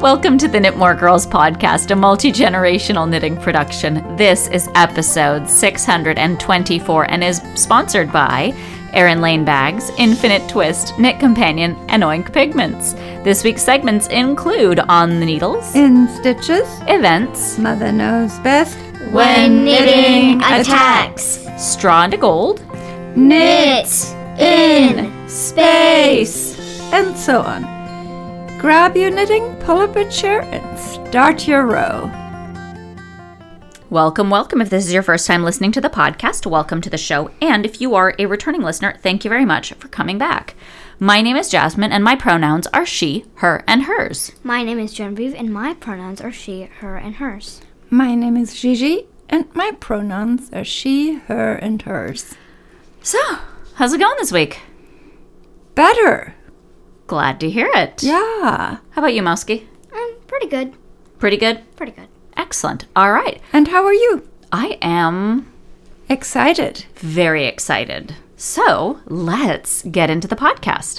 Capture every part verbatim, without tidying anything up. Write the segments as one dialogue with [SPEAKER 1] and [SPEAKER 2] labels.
[SPEAKER 1] Welcome to the Knit More Girls podcast, a multi-generational knitting production. This is episode six hundred twenty-four and is sponsored by Erin Lane Bags, Infinite Twist, Knit Companion, and Oink Pigments. This week's segments include On the Needles,
[SPEAKER 2] In Stitches,
[SPEAKER 1] Events,
[SPEAKER 2] Mother Knows Best,
[SPEAKER 3] When Knitting Attacks,
[SPEAKER 1] Straw into Gold,
[SPEAKER 3] Knit in Space,
[SPEAKER 2] and so on. Grab your knitting, pull up a chair, and start your row.
[SPEAKER 1] Welcome, welcome. If this is your first time listening to the podcast, welcome to the show. And if you are a returning listener, thank you very much for coming back. My name is Jasmine, and my pronouns are she, her, and hers.
[SPEAKER 3] My name is Genevieve, and my pronouns are she, her, and hers.
[SPEAKER 2] My name is Gigi, and my pronouns are she, her, and hers.
[SPEAKER 1] So, how's it going this week?
[SPEAKER 2] Better.
[SPEAKER 1] Glad to hear it.
[SPEAKER 2] Yeah.
[SPEAKER 1] How about you, Mousky?
[SPEAKER 3] Um, pretty good.
[SPEAKER 1] Pretty good?
[SPEAKER 3] Pretty good.
[SPEAKER 1] Excellent. All right.
[SPEAKER 2] And how are you?
[SPEAKER 1] I am
[SPEAKER 2] Excited.
[SPEAKER 1] very excited. So, let's get into the podcast.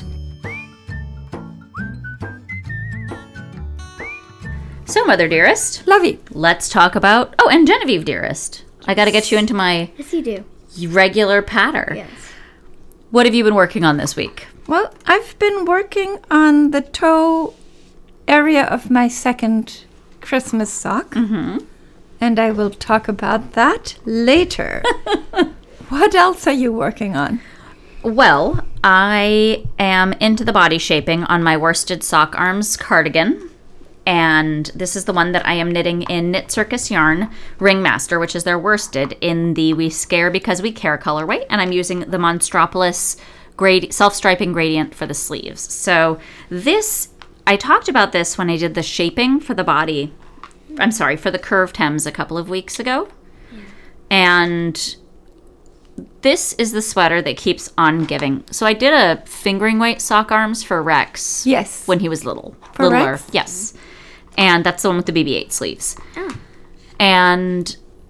[SPEAKER 1] So, Mother Dearest,
[SPEAKER 2] Lovey.
[SPEAKER 1] let's talk about... Oh, and Genevieve Dearest. I got to get you into my
[SPEAKER 3] Yes, you do.
[SPEAKER 1] regular patter.
[SPEAKER 3] Yes.
[SPEAKER 1] What have you been working on this week?
[SPEAKER 2] Well, I've been working on the toe area of my second Christmas sock.
[SPEAKER 1] Mm-hmm.
[SPEAKER 2] And I will talk about that later. What else are you working on?
[SPEAKER 1] Well, I am into the body shaping on my worsted sock arms cardigan. And this is the one that I am knitting in Knit Circus Yarn Ringmaster, which is their worsted in the We Scare Because We Care colorway. And I'm using the Monstropolis grad- self-striping gradient for the sleeves. So this, I talked about this when I did the shaping for the body. I'm sorry, for the curved hems a couple of weeks ago. Yeah. And this is the sweater that keeps on giving. So I did a fingering weight sock arms for Rex.
[SPEAKER 2] Yes.
[SPEAKER 1] When he was little.
[SPEAKER 2] For
[SPEAKER 1] Littler.
[SPEAKER 2] Rex?
[SPEAKER 1] Yes. And that's the one with the B B eight sleeves.
[SPEAKER 3] Oh.
[SPEAKER 1] And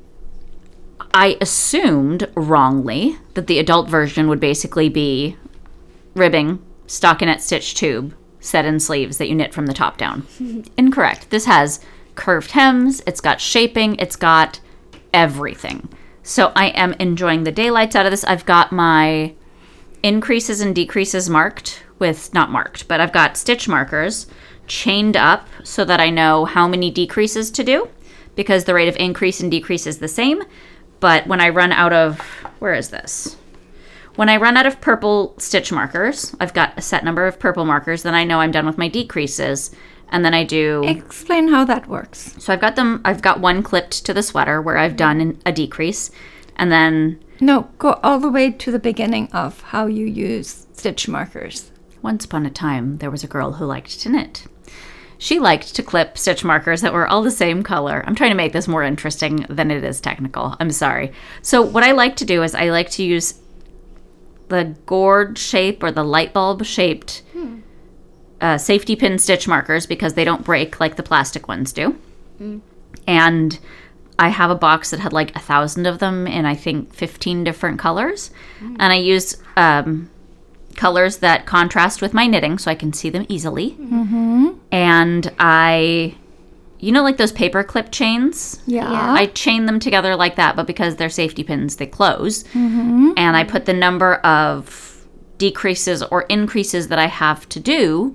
[SPEAKER 1] I assumed wrongly that the adult version would basically be ribbing, stockinette stitch tube, set in sleeves that you knit from the top down. Incorrect. This has curved hems, it's got shaping, it's got everything. So I am enjoying the daylights out of this. I've got my increases and decreases marked with, not marked, but I've got stitch markers chained up so that I know how many decreases to do, because the rate of increase and decrease is the same. But when I run out of, where is this? When I run out of purple stitch markers, I've got a set number of purple markers, then I know I'm done with my decreases. And then I do...
[SPEAKER 2] Explain how that works.
[SPEAKER 1] So I've got them, I've got one clipped to the sweater where I've done a decrease. And then...
[SPEAKER 2] No, go all the way to the beginning of how you use stitch markers.
[SPEAKER 1] Once upon a time, there was a girl who liked to knit. She liked to clip stitch markers that were all the same color. I'm trying to make this more interesting than it is technical. I'm sorry. So what I like to do is I like to use the gourd shape or the light bulb shaped hmm. uh, safety pin stitch markers because they don't break like the plastic ones do. Mm. And I have a box that had like a thousand of them in I think fifteen different colors. Mm. And I use... Um, colors that contrast with my knitting so I can see them easily.
[SPEAKER 2] Mm-hmm.
[SPEAKER 1] And I, you know, like those paper clip chains?
[SPEAKER 2] Yeah.
[SPEAKER 3] Yeah.
[SPEAKER 1] I chain them together like that, but because they're safety pins, they close.
[SPEAKER 2] Mm-hmm.
[SPEAKER 1] And I put the number of decreases or increases that I have to do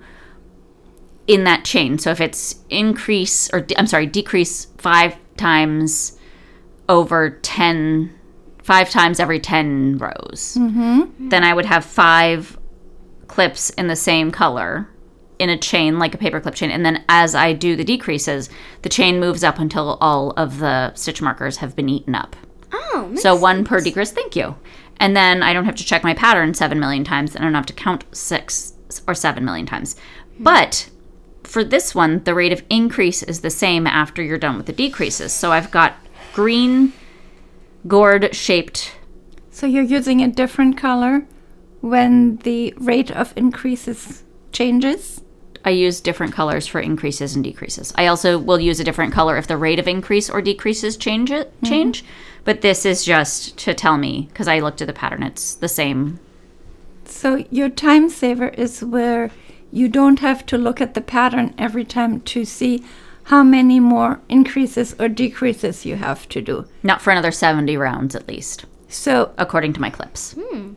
[SPEAKER 1] in that chain. So if it's increase, or de- I'm sorry, decrease five times over ten five times every ten rows.
[SPEAKER 2] Mm-hmm.
[SPEAKER 1] Then I would have five clips in the same color in a chain, like a paper clip chain. And then as I do the decreases, the chain moves up until all of the stitch markers have been eaten up.
[SPEAKER 3] Oh, makes
[SPEAKER 1] So one
[SPEAKER 3] sense.
[SPEAKER 1] per decrease, thank you. And then I don't have to check my pattern seven million times, and I don't have to count six or seven million times. Hmm. But for this one, the rate of increase is the same after you're done with the decreases. So I've got green gourd shaped.
[SPEAKER 2] So you're using a different color when the rate of increases changes?
[SPEAKER 1] I use different colors for increases and decreases. I also will use a different color if the rate of increase or decreases change it, change. Mm-hmm. But this is just to tell me, because I looked at the pattern, it's the same.
[SPEAKER 2] So your time saver is where you don't have to look at the pattern every time to see how many more increases or decreases you have to do.
[SPEAKER 1] Not for another seventy rounds at least,
[SPEAKER 2] So
[SPEAKER 1] according to my clips.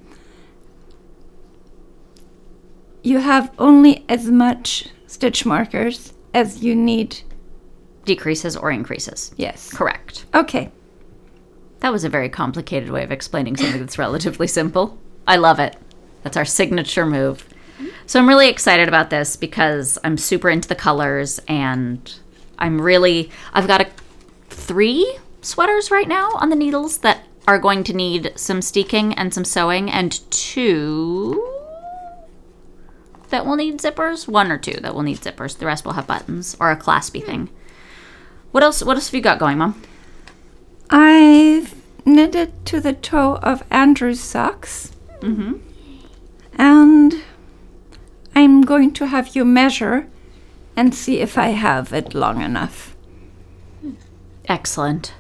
[SPEAKER 2] you have only as much stitch markers as you need.
[SPEAKER 1] Decreases or increases.
[SPEAKER 2] Yes.
[SPEAKER 1] Correct.
[SPEAKER 2] Okay.
[SPEAKER 1] That was a very complicated way of explaining something that's relatively simple. I love it. That's our signature move. So I'm really excited about this because I'm super into the colors, and I'm really, I've got a, three sweaters right now on the needles that are going to need some steeking and some sewing, and two that will need zippers. One or two that will need zippers. The rest will have buttons or a claspy thing. What else, what else have you got going, Mom?
[SPEAKER 2] I've knitted to the toe of Andrew's socks.
[SPEAKER 1] Mm-hmm.
[SPEAKER 2] And I'm going to have you measure and see if I have it long enough.
[SPEAKER 1] Excellent.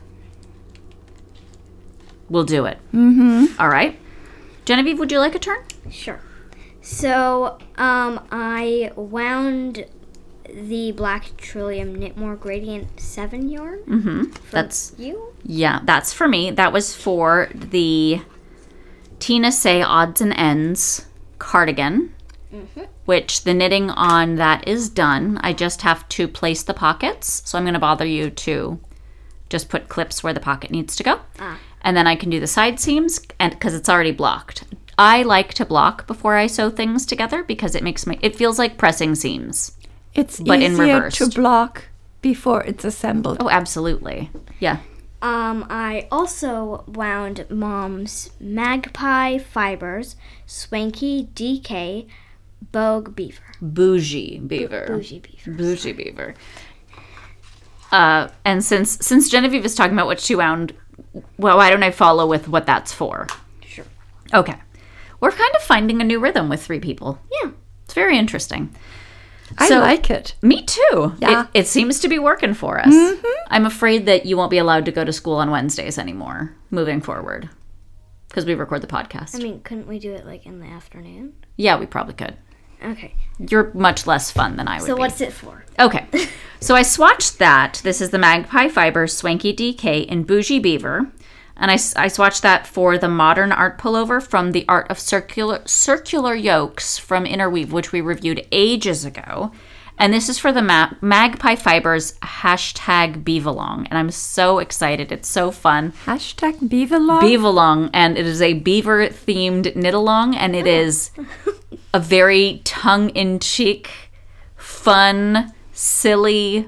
[SPEAKER 1] We'll do it.
[SPEAKER 2] Mm-hmm.
[SPEAKER 1] All right. Genevieve, would you like a turn?
[SPEAKER 3] Sure. So, um, I wound the Black Trillium Knitmore Gradient seven yarn.
[SPEAKER 1] Mm-hmm.
[SPEAKER 3] For
[SPEAKER 1] That's,
[SPEAKER 3] you?
[SPEAKER 1] yeah, that's for me. That was for the Tina Say Odds and Ends cardigan,
[SPEAKER 3] Mm-hmm.
[SPEAKER 1] which the knitting on that is done. I just have to place the pockets. So I'm going to bother you to just put clips where the pocket needs to go.
[SPEAKER 3] Ah.
[SPEAKER 1] And then I can do the side seams, and because it's already blocked. I like to block before I sew things together because it makes my, it feels like pressing seams.
[SPEAKER 2] It's
[SPEAKER 1] But in
[SPEAKER 2] easier
[SPEAKER 1] reversed.
[SPEAKER 2] to block before it's assembled.
[SPEAKER 1] Oh, absolutely. Yeah.
[SPEAKER 3] Um, I also wound Mom's Magpie Fibers Swanky D K Bogue Beaver.
[SPEAKER 1] Bougie beaver.
[SPEAKER 3] Bougie Beaver.
[SPEAKER 1] Bougie beaver. Uh, and since since Genevieve is talking about what she wound, well, why don't I follow with what that's for?
[SPEAKER 3] Sure.
[SPEAKER 1] Okay. We're kind of finding a new rhythm with three people.
[SPEAKER 3] Yeah.
[SPEAKER 1] It's very interesting.
[SPEAKER 2] I
[SPEAKER 1] So-
[SPEAKER 2] like it.
[SPEAKER 1] Me too.
[SPEAKER 2] Yeah.
[SPEAKER 1] It, it seems to be working for us. I'm afraid that you won't be allowed to go to school on Wednesdays anymore moving forward because we record the podcast.
[SPEAKER 3] I mean, couldn't we do it like in the afternoon?
[SPEAKER 1] Yeah, we probably could.
[SPEAKER 3] Okay.
[SPEAKER 1] You're much less fun than I would
[SPEAKER 3] So
[SPEAKER 1] be.
[SPEAKER 3] what's it for?
[SPEAKER 1] Okay. So I swatched that. This is the Magpie Fibers Swanky D K in Bougie Beaver. And I, s- I swatched that for the Modern Art Pullover from the Art of Circular Circular Yokes from Interweave, which we reviewed ages ago. And this is for the Ma- Magpie Fibers hashtag Beavalong. And I'm so excited. It's so fun.
[SPEAKER 2] Hashtag Beavalong.
[SPEAKER 1] Beavalong. And it is a beaver-themed knit-along. And it is a very tongue-in-cheek, fun, silly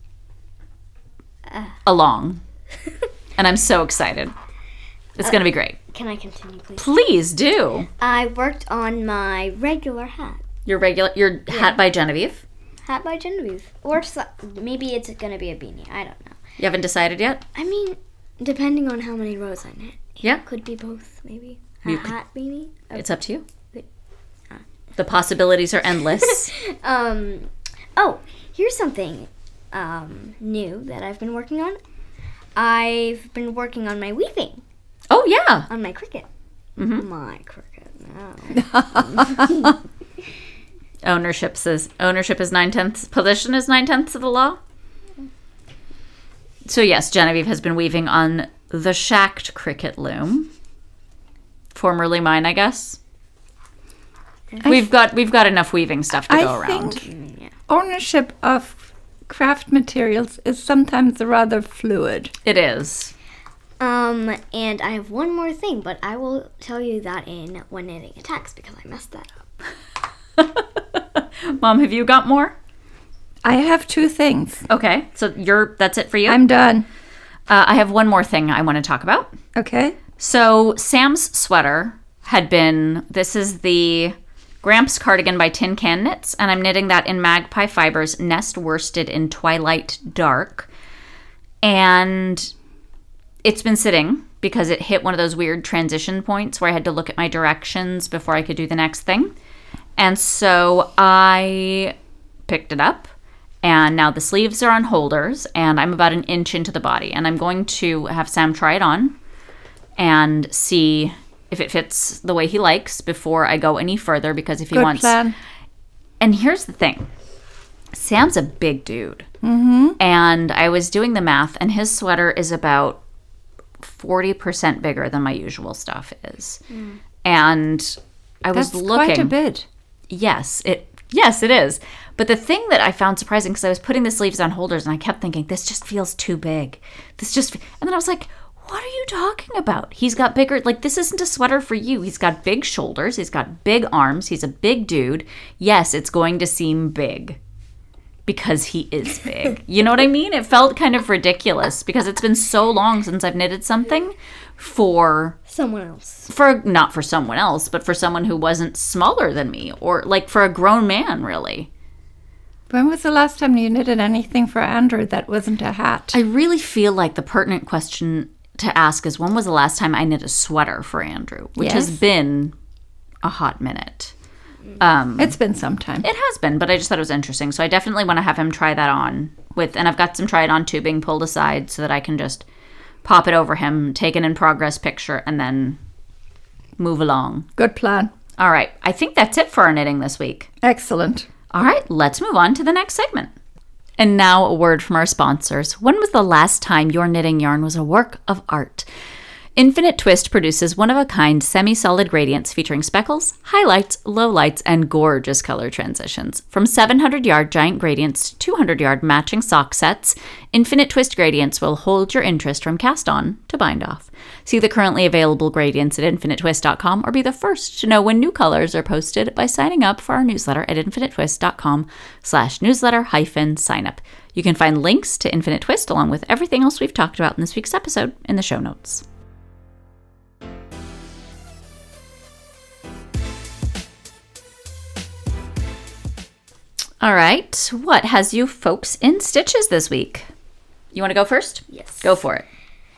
[SPEAKER 1] along. And I'm so excited. It's going to be great.
[SPEAKER 3] Can I continue, please?
[SPEAKER 1] Please do.
[SPEAKER 3] I worked on my regular hat.
[SPEAKER 1] Your regular, your hat by Genevieve.
[SPEAKER 3] Hat by Genevieve. Or so- maybe it's going to be a beanie. I don't know.
[SPEAKER 1] You haven't decided yet?
[SPEAKER 3] I mean, depending on how many rows I knit. It
[SPEAKER 1] Yeah.
[SPEAKER 3] could be both, maybe. A
[SPEAKER 1] You could-
[SPEAKER 3] hat beanie. A-
[SPEAKER 1] It's up to you.
[SPEAKER 3] Wait.
[SPEAKER 1] The possibilities are endless.
[SPEAKER 3] um, oh, here's something um, new that I've been working on. I've been working on my weaving,
[SPEAKER 1] Oh, yeah.
[SPEAKER 3] on my cricket.
[SPEAKER 1] Mhm.
[SPEAKER 3] My cricket now.
[SPEAKER 1] Ownership says ownership is nine tenths. Position is nine tenths of the law. So yes, Genevieve has been weaving on the Shacked Cricket loom, formerly mine, I guess. We've got we've got enough weaving stuff to
[SPEAKER 2] I
[SPEAKER 1] go around.
[SPEAKER 2] think
[SPEAKER 3] yeah.
[SPEAKER 2] ownership of craft materials is sometimes rather fluid.
[SPEAKER 1] It is.
[SPEAKER 3] Um, and I have one more thing, but I will tell you that in When Knitting Attacks because I messed that up.
[SPEAKER 1] Mom, have you got more?
[SPEAKER 2] I have two things.
[SPEAKER 1] Okay, so you're that's it for you.
[SPEAKER 2] I'm done.
[SPEAKER 1] Uh, I have one more thing I want to talk about.
[SPEAKER 2] Okay.
[SPEAKER 1] So Sam's sweater had been, this is the Gramps cardigan by Tin Can Knits, and I'm knitting that in Magpie Fibers Nest Worsted in Twilight Dark. And it's been sitting because it hit one of those weird transition points where I had to look at my directions before I could do the next thing. And so I picked it up, and now the sleeves are on holders, and I'm about an inch into the body. And I'm going to have Sam try it on and see if it fits the way he likes before I go any further, because if he
[SPEAKER 2] Good
[SPEAKER 1] wants
[SPEAKER 2] plan.
[SPEAKER 1] And here's the thing. Sam's a big dude. Mm-hmm. And I was doing the math, and his sweater is about forty percent bigger than my usual stuff is. Mm. And I was
[SPEAKER 2] That's
[SPEAKER 1] looking.
[SPEAKER 2] quite a bit.
[SPEAKER 1] Yes, it yes, it is. But the thing that I found surprising, because I was putting the sleeves on holders, and I kept thinking, this just feels too big. This just, and then I was like, what are you talking about? He's got bigger, like, this isn't a sweater for you. He's got big shoulders. He's got big arms. He's a big dude. Yes, it's going to seem big because he is big. You know what I mean? It felt kind of ridiculous because it's been so long since I've knitted something for
[SPEAKER 3] Someone else.
[SPEAKER 1] for not for someone else, but for someone who wasn't smaller than me, or like for a grown man, really.
[SPEAKER 2] When was the last time you knitted anything for Andrew that wasn't a hat?
[SPEAKER 1] I really feel like the pertinent question to ask is, when was the last time I knit a sweater for Andrew? Which
[SPEAKER 2] Yes.
[SPEAKER 1] has been a hot minute. Um,
[SPEAKER 2] It's been some time.
[SPEAKER 1] it has been, but I just thought it was interesting. So I definitely want to have him try that on with, and I've got some try it on tubing pulled aside so that I can just pop it over him, take an in progress picture, and then move along.
[SPEAKER 2] Good plan.
[SPEAKER 1] All right. I think that's it for our knitting this week.
[SPEAKER 2] Excellent.
[SPEAKER 1] All right, let's move on to the next segment. And now a word from our sponsors. When was the last time your knitting yarn was a work of art? Infinite Twist produces one-of-a-kind semi-solid gradients featuring speckles, highlights, lowlights, and gorgeous color transitions. From seven hundred yard giant gradients to two hundred yard matching sock sets, Infinite Twist gradients will hold your interest from cast on to bind off. See the currently available gradients at infinite twist dot com or be the first to know when new colors are posted by signing up for our newsletter at infinite twist dot com slash newsletter hyphen sign up. You can find links to Infinite Twist along with everything else we've talked about in this week's episode in the show notes. All right, what has you folks in stitches this week? You want to go first?
[SPEAKER 3] Yes.
[SPEAKER 1] Go for it.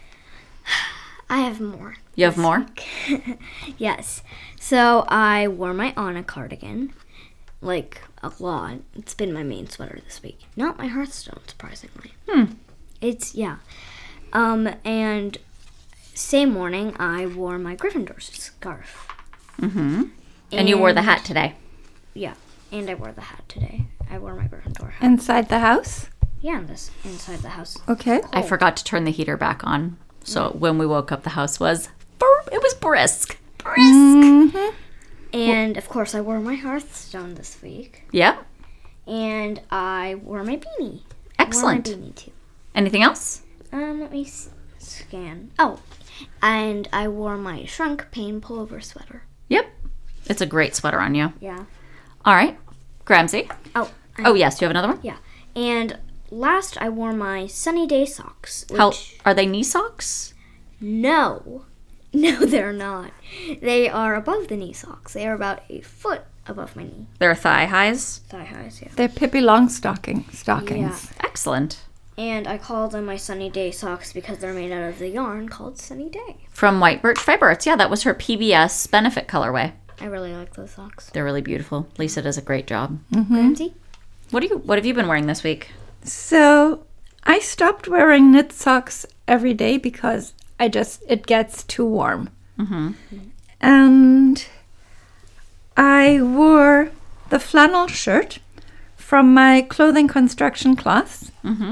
[SPEAKER 3] I have more.
[SPEAKER 1] You have more?
[SPEAKER 3] Yes. So I wore my Anna cardigan, like, a lot. It's been my main sweater this week. Not my Hearthstone, surprisingly.
[SPEAKER 1] Hmm.
[SPEAKER 3] It's, yeah. Um, and same morning, I wore my Gryffindor scarf.
[SPEAKER 1] Mm-hmm. And you wore the hat today.
[SPEAKER 3] Yeah. And I wore the hat today. I wore my Gryffindor hat.
[SPEAKER 2] Inside the house?
[SPEAKER 3] Yeah, in this, inside the house.
[SPEAKER 2] Okay.
[SPEAKER 1] I forgot to turn the heater back on. So when we woke up, the house was, it was brisk. Brisk.
[SPEAKER 2] Mm-hmm.
[SPEAKER 3] And, of course, I wore my Hearthstone this week.
[SPEAKER 1] Yep.
[SPEAKER 3] And I wore my beanie.
[SPEAKER 1] Excellent.
[SPEAKER 3] I wore my beanie, too.
[SPEAKER 1] Anything else?
[SPEAKER 3] Um, let me s- scan. Oh, and I wore my shrunk pain pullover sweater.
[SPEAKER 1] Yep. It's a great sweater on you.
[SPEAKER 3] Yeah.
[SPEAKER 1] All right. Gramsci.
[SPEAKER 3] Oh.
[SPEAKER 1] Oh, yes. Do you have another one?
[SPEAKER 3] Yeah. And last, I wore my sunny day socks. Which,
[SPEAKER 1] How are they knee socks?
[SPEAKER 3] No. No, they're not. They are above the knee socks. They are about a foot above my knee.
[SPEAKER 1] They're thigh highs.
[SPEAKER 3] Thigh highs, yeah.
[SPEAKER 2] They're Pippi Longstocking stockings.
[SPEAKER 1] Excellent.
[SPEAKER 3] And I call them my sunny day socks because they're made out of the yarn called Sunny Day.
[SPEAKER 1] From White Birch Fiber Arts. Yeah, that was her P B S benefit colorway.
[SPEAKER 3] I really like those socks.
[SPEAKER 1] They're really beautiful. Lisa does a great job.
[SPEAKER 3] Ramsey?
[SPEAKER 1] What do you? What have you been wearing this week?
[SPEAKER 2] So I stopped wearing knit socks every day because I just, it gets too warm.
[SPEAKER 1] Mm-hmm.
[SPEAKER 2] And I wore the flannel shirt from my clothing construction class.
[SPEAKER 1] Mm-hmm.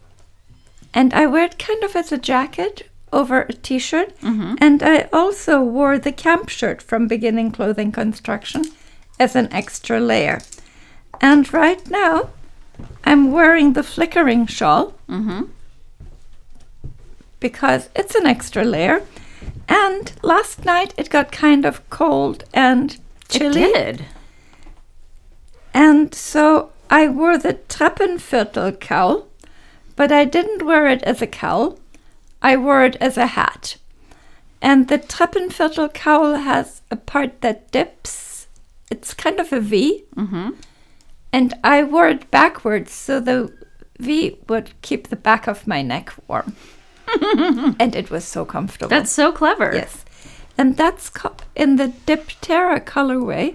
[SPEAKER 2] And I wear it kind of as a jacket over a t-shirt.
[SPEAKER 1] Mm-hmm.
[SPEAKER 2] And I also wore the camp shirt from Beginning Clothing Construction as an extra layer. And right now, I'm wearing the flickering shawl
[SPEAKER 1] Mm-hmm.
[SPEAKER 2] because it's an extra layer. And last night it got kind of cold and chilly.
[SPEAKER 1] It did.
[SPEAKER 2] And so I wore the Treppenviertel cowl, but I didn't wear it as a cowl. I wore it as a hat. And the Treppenviertel cowl has a part that dips. It's kind of a V.
[SPEAKER 1] Mm-hmm.
[SPEAKER 2] And I wore it backwards so the V would keep the back of my neck warm. And it was so comfortable.
[SPEAKER 1] That's so clever.
[SPEAKER 2] Yes. And that's co- in the Diptera colorway.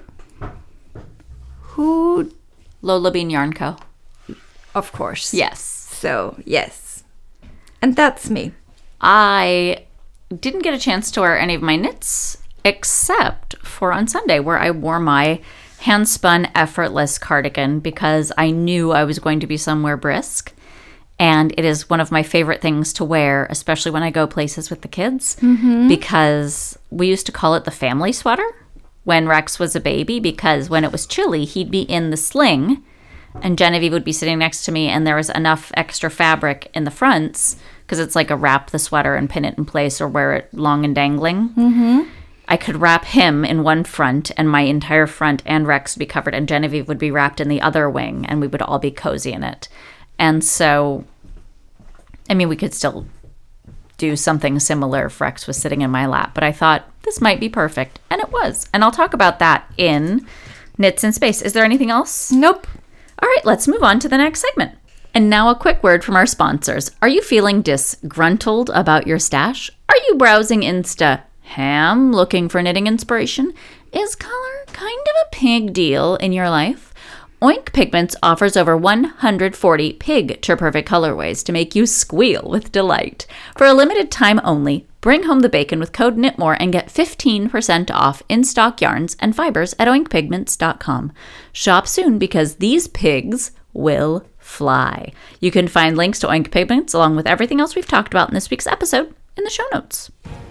[SPEAKER 2] Who,
[SPEAKER 1] Lola Bean Yarn Co.
[SPEAKER 2] of course.
[SPEAKER 1] Yes.
[SPEAKER 2] So, yes. And that's me.
[SPEAKER 1] I didn't get a chance to wear any of my knits except for on Sunday where I wore my hand-spun, effortless cardigan because I knew I was going to be somewhere brisk. And it is one of my favorite things to wear, especially when I go places with the kids, mm-hmm. because we used to call it the family sweater when Rex was a baby, because when it was chilly, he'd be in the sling and Genevieve would be sitting next to me, and there was enough extra fabric in the fronts, because it's like a wrap the sweater and pin it in place or wear it long and dangling. Mm-hmm. I could wrap him in one front, and my entire front and Rex would be covered, and Genevieve would be wrapped in the other wing, and we would all be cozy in it. And so, I mean, we could still do something similar if Rex was sitting in my lap, but I thought this might be perfect, and it was. And I'll talk about that in Knits in Space. Is there anything else?
[SPEAKER 2] Nope.
[SPEAKER 1] All right, let's move on to the next segment. And now a quick word from our sponsors. Are you feeling disgruntled about your stash? Are you browsing Insta ham looking for knitting inspiration? Is color kind of a pig deal in your life? Oink Pigments offers over one hundred forty pig-to-perfect colorways to make you squeal with delight. For a limited time only, bring home the bacon with code KNITMORE and get fifteen percent off in-stock yarns and fibers at oink pigments dot com. Shop soon because these pigs will fly. You can find links to Oink Pigments along with everything else we've talked about in this week's episode in the show notes.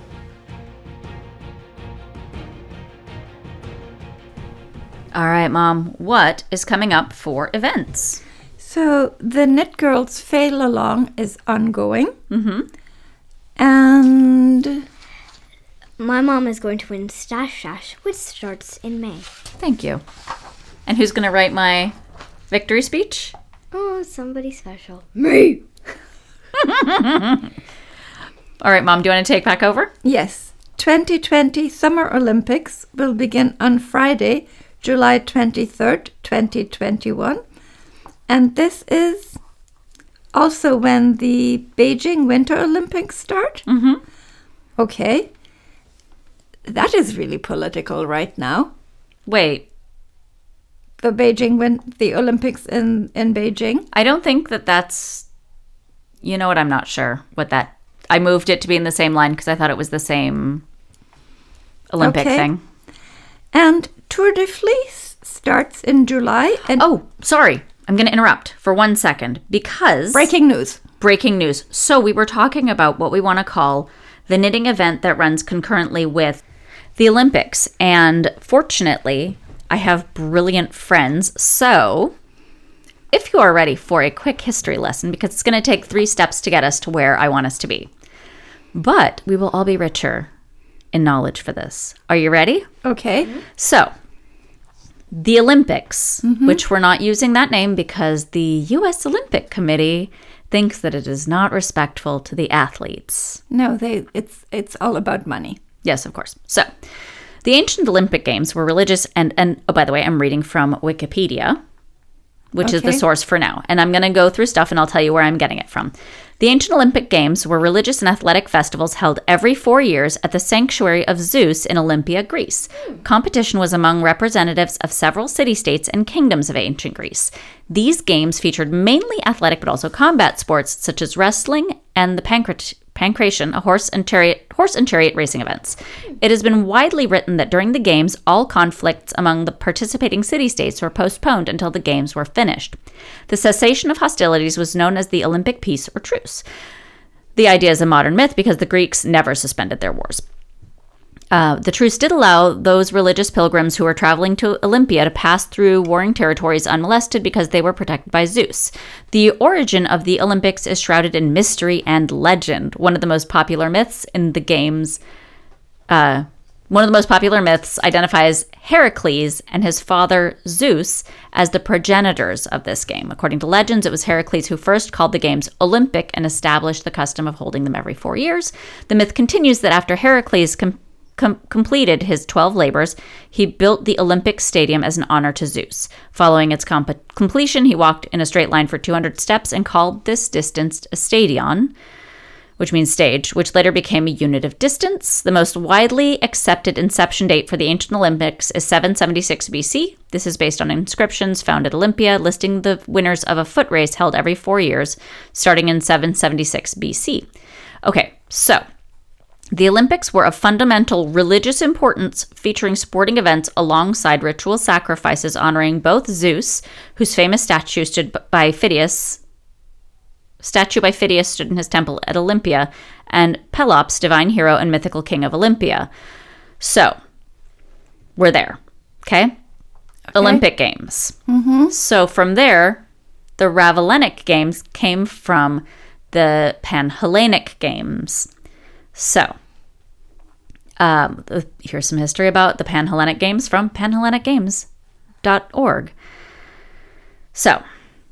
[SPEAKER 1] All right, Mom, what is coming up for events?
[SPEAKER 2] So the Knit Girls Fail Along is ongoing.
[SPEAKER 1] Mm-hmm.
[SPEAKER 2] And
[SPEAKER 3] my mom is going to win Stash Dash, which starts in May.
[SPEAKER 1] Thank you. And who's going to write my victory speech?
[SPEAKER 3] Oh, somebody special.
[SPEAKER 2] Me!
[SPEAKER 1] All right, Mom, do you want to take back over?
[SPEAKER 2] Yes. twenty twenty Summer Olympics will begin on Friday, July twenty-third, twenty twenty-one. And this is also when the Beijing Winter Olympics start?
[SPEAKER 1] Mm-hmm.
[SPEAKER 2] Okay. That is really political right now.
[SPEAKER 1] Wait.
[SPEAKER 2] The Beijing win the Olympics in, in Beijing?
[SPEAKER 1] I don't think that that's... You know what? I'm not sure what that... I moved it to be in the same line because I thought it was the same Olympic
[SPEAKER 2] okay.
[SPEAKER 1] thing.
[SPEAKER 2] And Tour de Fleece starts in July. And
[SPEAKER 1] oh, sorry. I'm going to interrupt for one second because...
[SPEAKER 2] Breaking news.
[SPEAKER 1] Breaking news. So we were talking about what we want to call the knitting event that runs concurrently with the Olympics. And fortunately, I have brilliant friends. So if you are ready for a quick history lesson, because it's going to take three steps to get us to where I want us to be. But we will all be richer in knowledge for this. Are you ready?
[SPEAKER 2] Okay.
[SPEAKER 1] So, the Olympics, mm-hmm. which we're not using that name because the U S Olympic Committee thinks that it is not respectful to the athletes.
[SPEAKER 2] No, they it's it's all about money.
[SPEAKER 1] Yes, of course. So, the ancient Olympic Games were religious and, and oh, by the way, I'm reading from Wikipedia, which okay. is the source for now. And I'm going to go through stuff and I'll tell you where I'm getting it from. The ancient Olympic Games were religious and athletic festivals held every four years at the sanctuary of Zeus in Olympia, Greece. Competition was among representatives of several city-states and kingdoms of ancient Greece. These games featured mainly athletic but also combat sports such as wrestling and the pancrat- pancration, a horse and chariot horse and chariot racing events. It has been widely written that during the games, all conflicts among the participating city-states were postponed until the games were finished. The cessation of hostilities was known as the Olympic peace or truce. The idea is a modern myth because the Greeks never suspended their wars. Uh, the truce did allow those religious pilgrims who were traveling to Olympia to pass through warring territories unmolested because they were protected by Zeus. The origin of the Olympics is shrouded in mystery and legend. One of the most popular myths in the games, uh, one of the most popular myths identifies Heracles and his father Zeus as the progenitors of this game. According to legends, it was Heracles who first called the games Olympic and established the custom of holding them every four years. The myth continues that after Heracles com- Com- completed his twelve labors, he built the Olympic Stadium as an honor to Zeus. Following its comp- completion, he walked in a straight line for two hundred steps and called this distance a stadion, which means stage, which later became a unit of distance. The most widely accepted inception date for the ancient Olympics is seven seventy-six B C. This is based on inscriptions found at Olympia, listing the winners of a foot race held every four years, starting in seven seventy-six B C. Okay, so The Olympics were of fundamental religious importance, featuring sporting events alongside ritual sacrifices honoring both Zeus, whose famous statue stood by Phidias, statue by Phidias stood in his temple at Olympia, and Pelops, divine hero and mythical king of Olympia. So, we're there, okay? okay. Olympic Games.
[SPEAKER 2] Mm-hmm.
[SPEAKER 1] So from there, the Ravellinic Games came from the Panhellenic Games. So, um, here's some history about the Panhellenic Games from panhellenic games dot org. So,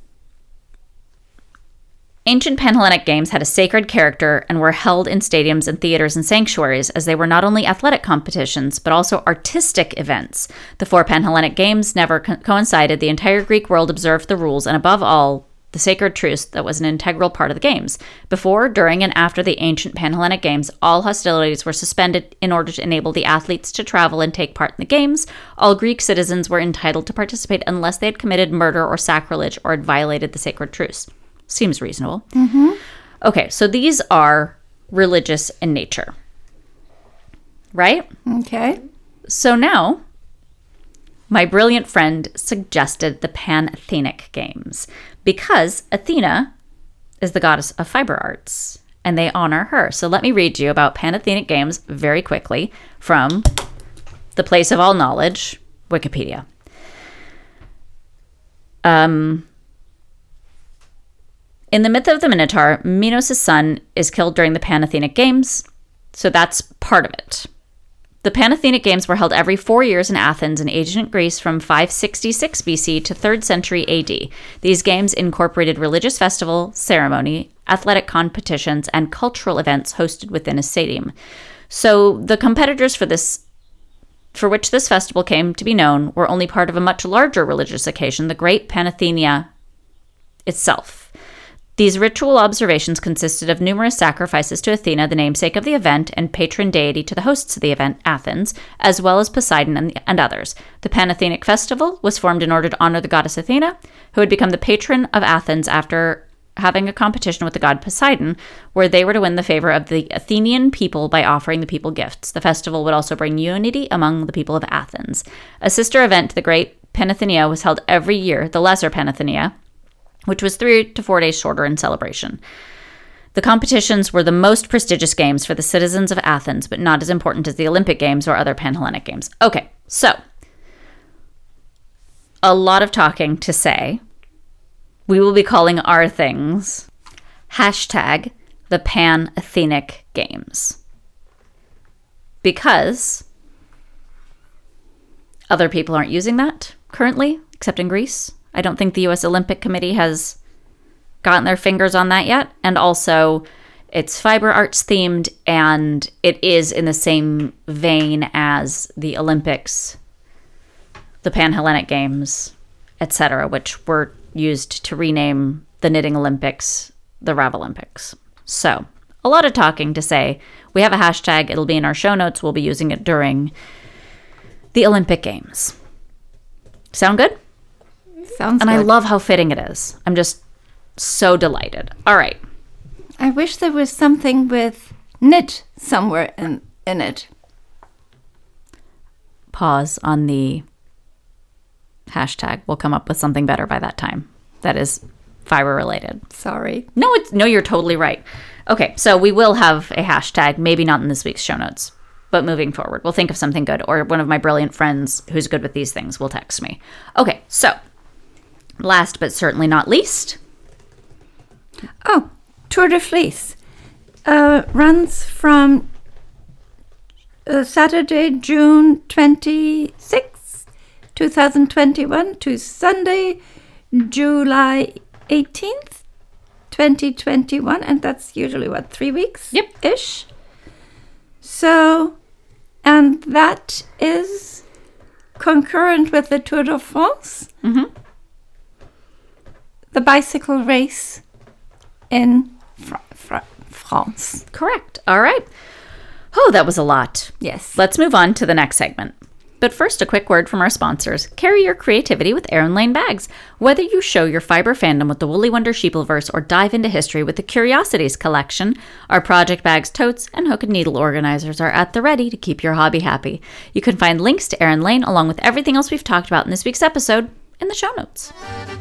[SPEAKER 1] ancient Panhellenic Games had a sacred character and were held in stadiums and theaters and sanctuaries, as they were not only athletic competitions, but also artistic events. The four Panhellenic Games never co- coincided. The entire Greek world observed the rules, and above all, the sacred truce that was an integral part of the games. Before, during, and after the ancient Panhellenic Games, all hostilities were suspended in order to enable the athletes to travel and take part in the games. All Greek citizens were entitled to participate unless they had committed murder or sacrilege or had violated the sacred truce. Seems reasonable.
[SPEAKER 2] Mm-hmm.
[SPEAKER 1] Okay, so these are religious in nature. Right?
[SPEAKER 2] Okay.
[SPEAKER 1] So now, my brilliant friend suggested the Pan-Athenic Games because Athena is the goddess of fiber arts and they honor her. So let me read you about Pan-Athenic Games very quickly from the place of all knowledge, Wikipedia. Um, in the myth of the Minotaur, Minos' son is killed during the Pan-Athenic Games, so that's part of it. The Pan-Athenic Games were held every four years in Athens in ancient Greece from five sixty-six B C to third century A D. These games incorporated religious festival, ceremony, athletic competitions, and cultural events hosted within a stadium. So the competitors for this, for which this festival came to be known, were only part of a much larger religious occasion, the Great Panathenea itself. These ritual observations consisted of numerous sacrifices to Athena, the namesake of the event, and patron deity to the hosts of the event, Athens, as well as Poseidon and, and others. The Pan-Athenic Festival was formed in order to honor the goddess Athena, who had become the patron of Athens after having a competition with the god Poseidon, where they were to win the favor of the Athenian people by offering the people gifts. The festival would also bring unity among the people of Athens. A sister event to the Great Panathenea was held every year, the Lesser Panathenea, which was three to four days shorter in celebration. The competitions were the most prestigious games for the citizens of Athens, but not as important as the Olympic Games or other Panhellenic Games. Okay, so a lot of talking to say. We will be calling our things hashtag the Pan-Athenic Games. Because other people aren't using that currently, except in Greece. I don't think the U S Olympic Committee has gotten their fingers on that yet. And also, it's fiber arts themed, and it is in the same vein as the Olympics, the Panhellenic Games, et cetera, which were used to rename the Knitting Olympics the Ravellympics. So, a lot of talking to say. We have a hashtag. It'll be in our show notes. We'll be using it during the Olympic Games. Sound good?
[SPEAKER 2] Sounds
[SPEAKER 1] and
[SPEAKER 2] good.
[SPEAKER 1] I love how fitting it is. I'm just so delighted. All right.
[SPEAKER 2] I wish there was something with knit somewhere in, in it.
[SPEAKER 1] Pause on the hashtag. We'll come up with something better by that time. That is fiber related.
[SPEAKER 2] Sorry.
[SPEAKER 1] No, it's no, you're totally right. Okay, so we will have a hashtag, maybe not in this week's show notes, but moving forward, we'll think of something good, or one of my brilliant friends who's good with these things will text me. Okay, so last but certainly not least.
[SPEAKER 2] Oh, Tour de Fleece. Uh, runs from uh, Saturday, June twenty-sixth, twenty twenty-one to Sunday, July eighteenth, twenty twenty-one. And that's usually, what, three weeks?
[SPEAKER 1] Yep.
[SPEAKER 2] Ish. So, and that is concurrent with the Tour de France.
[SPEAKER 1] Mm-hmm.
[SPEAKER 2] The bicycle race in Fr- Fr- France.
[SPEAKER 1] Correct. All right. Oh, that was a lot.
[SPEAKER 2] Yes.
[SPEAKER 1] Let's move on to the next segment. But first, a quick word from our sponsors. Carry your creativity with Erin Lane bags. Whether you show your fiber fandom with the Woolly Wonder Sheepleverse or dive into history with the Curiosities collection, our project bags, totes, and hook and needle organizers are at the ready to keep your hobby happy. You can find links to Erin Lane along with everything else we've talked about in this week's episode in the show notes.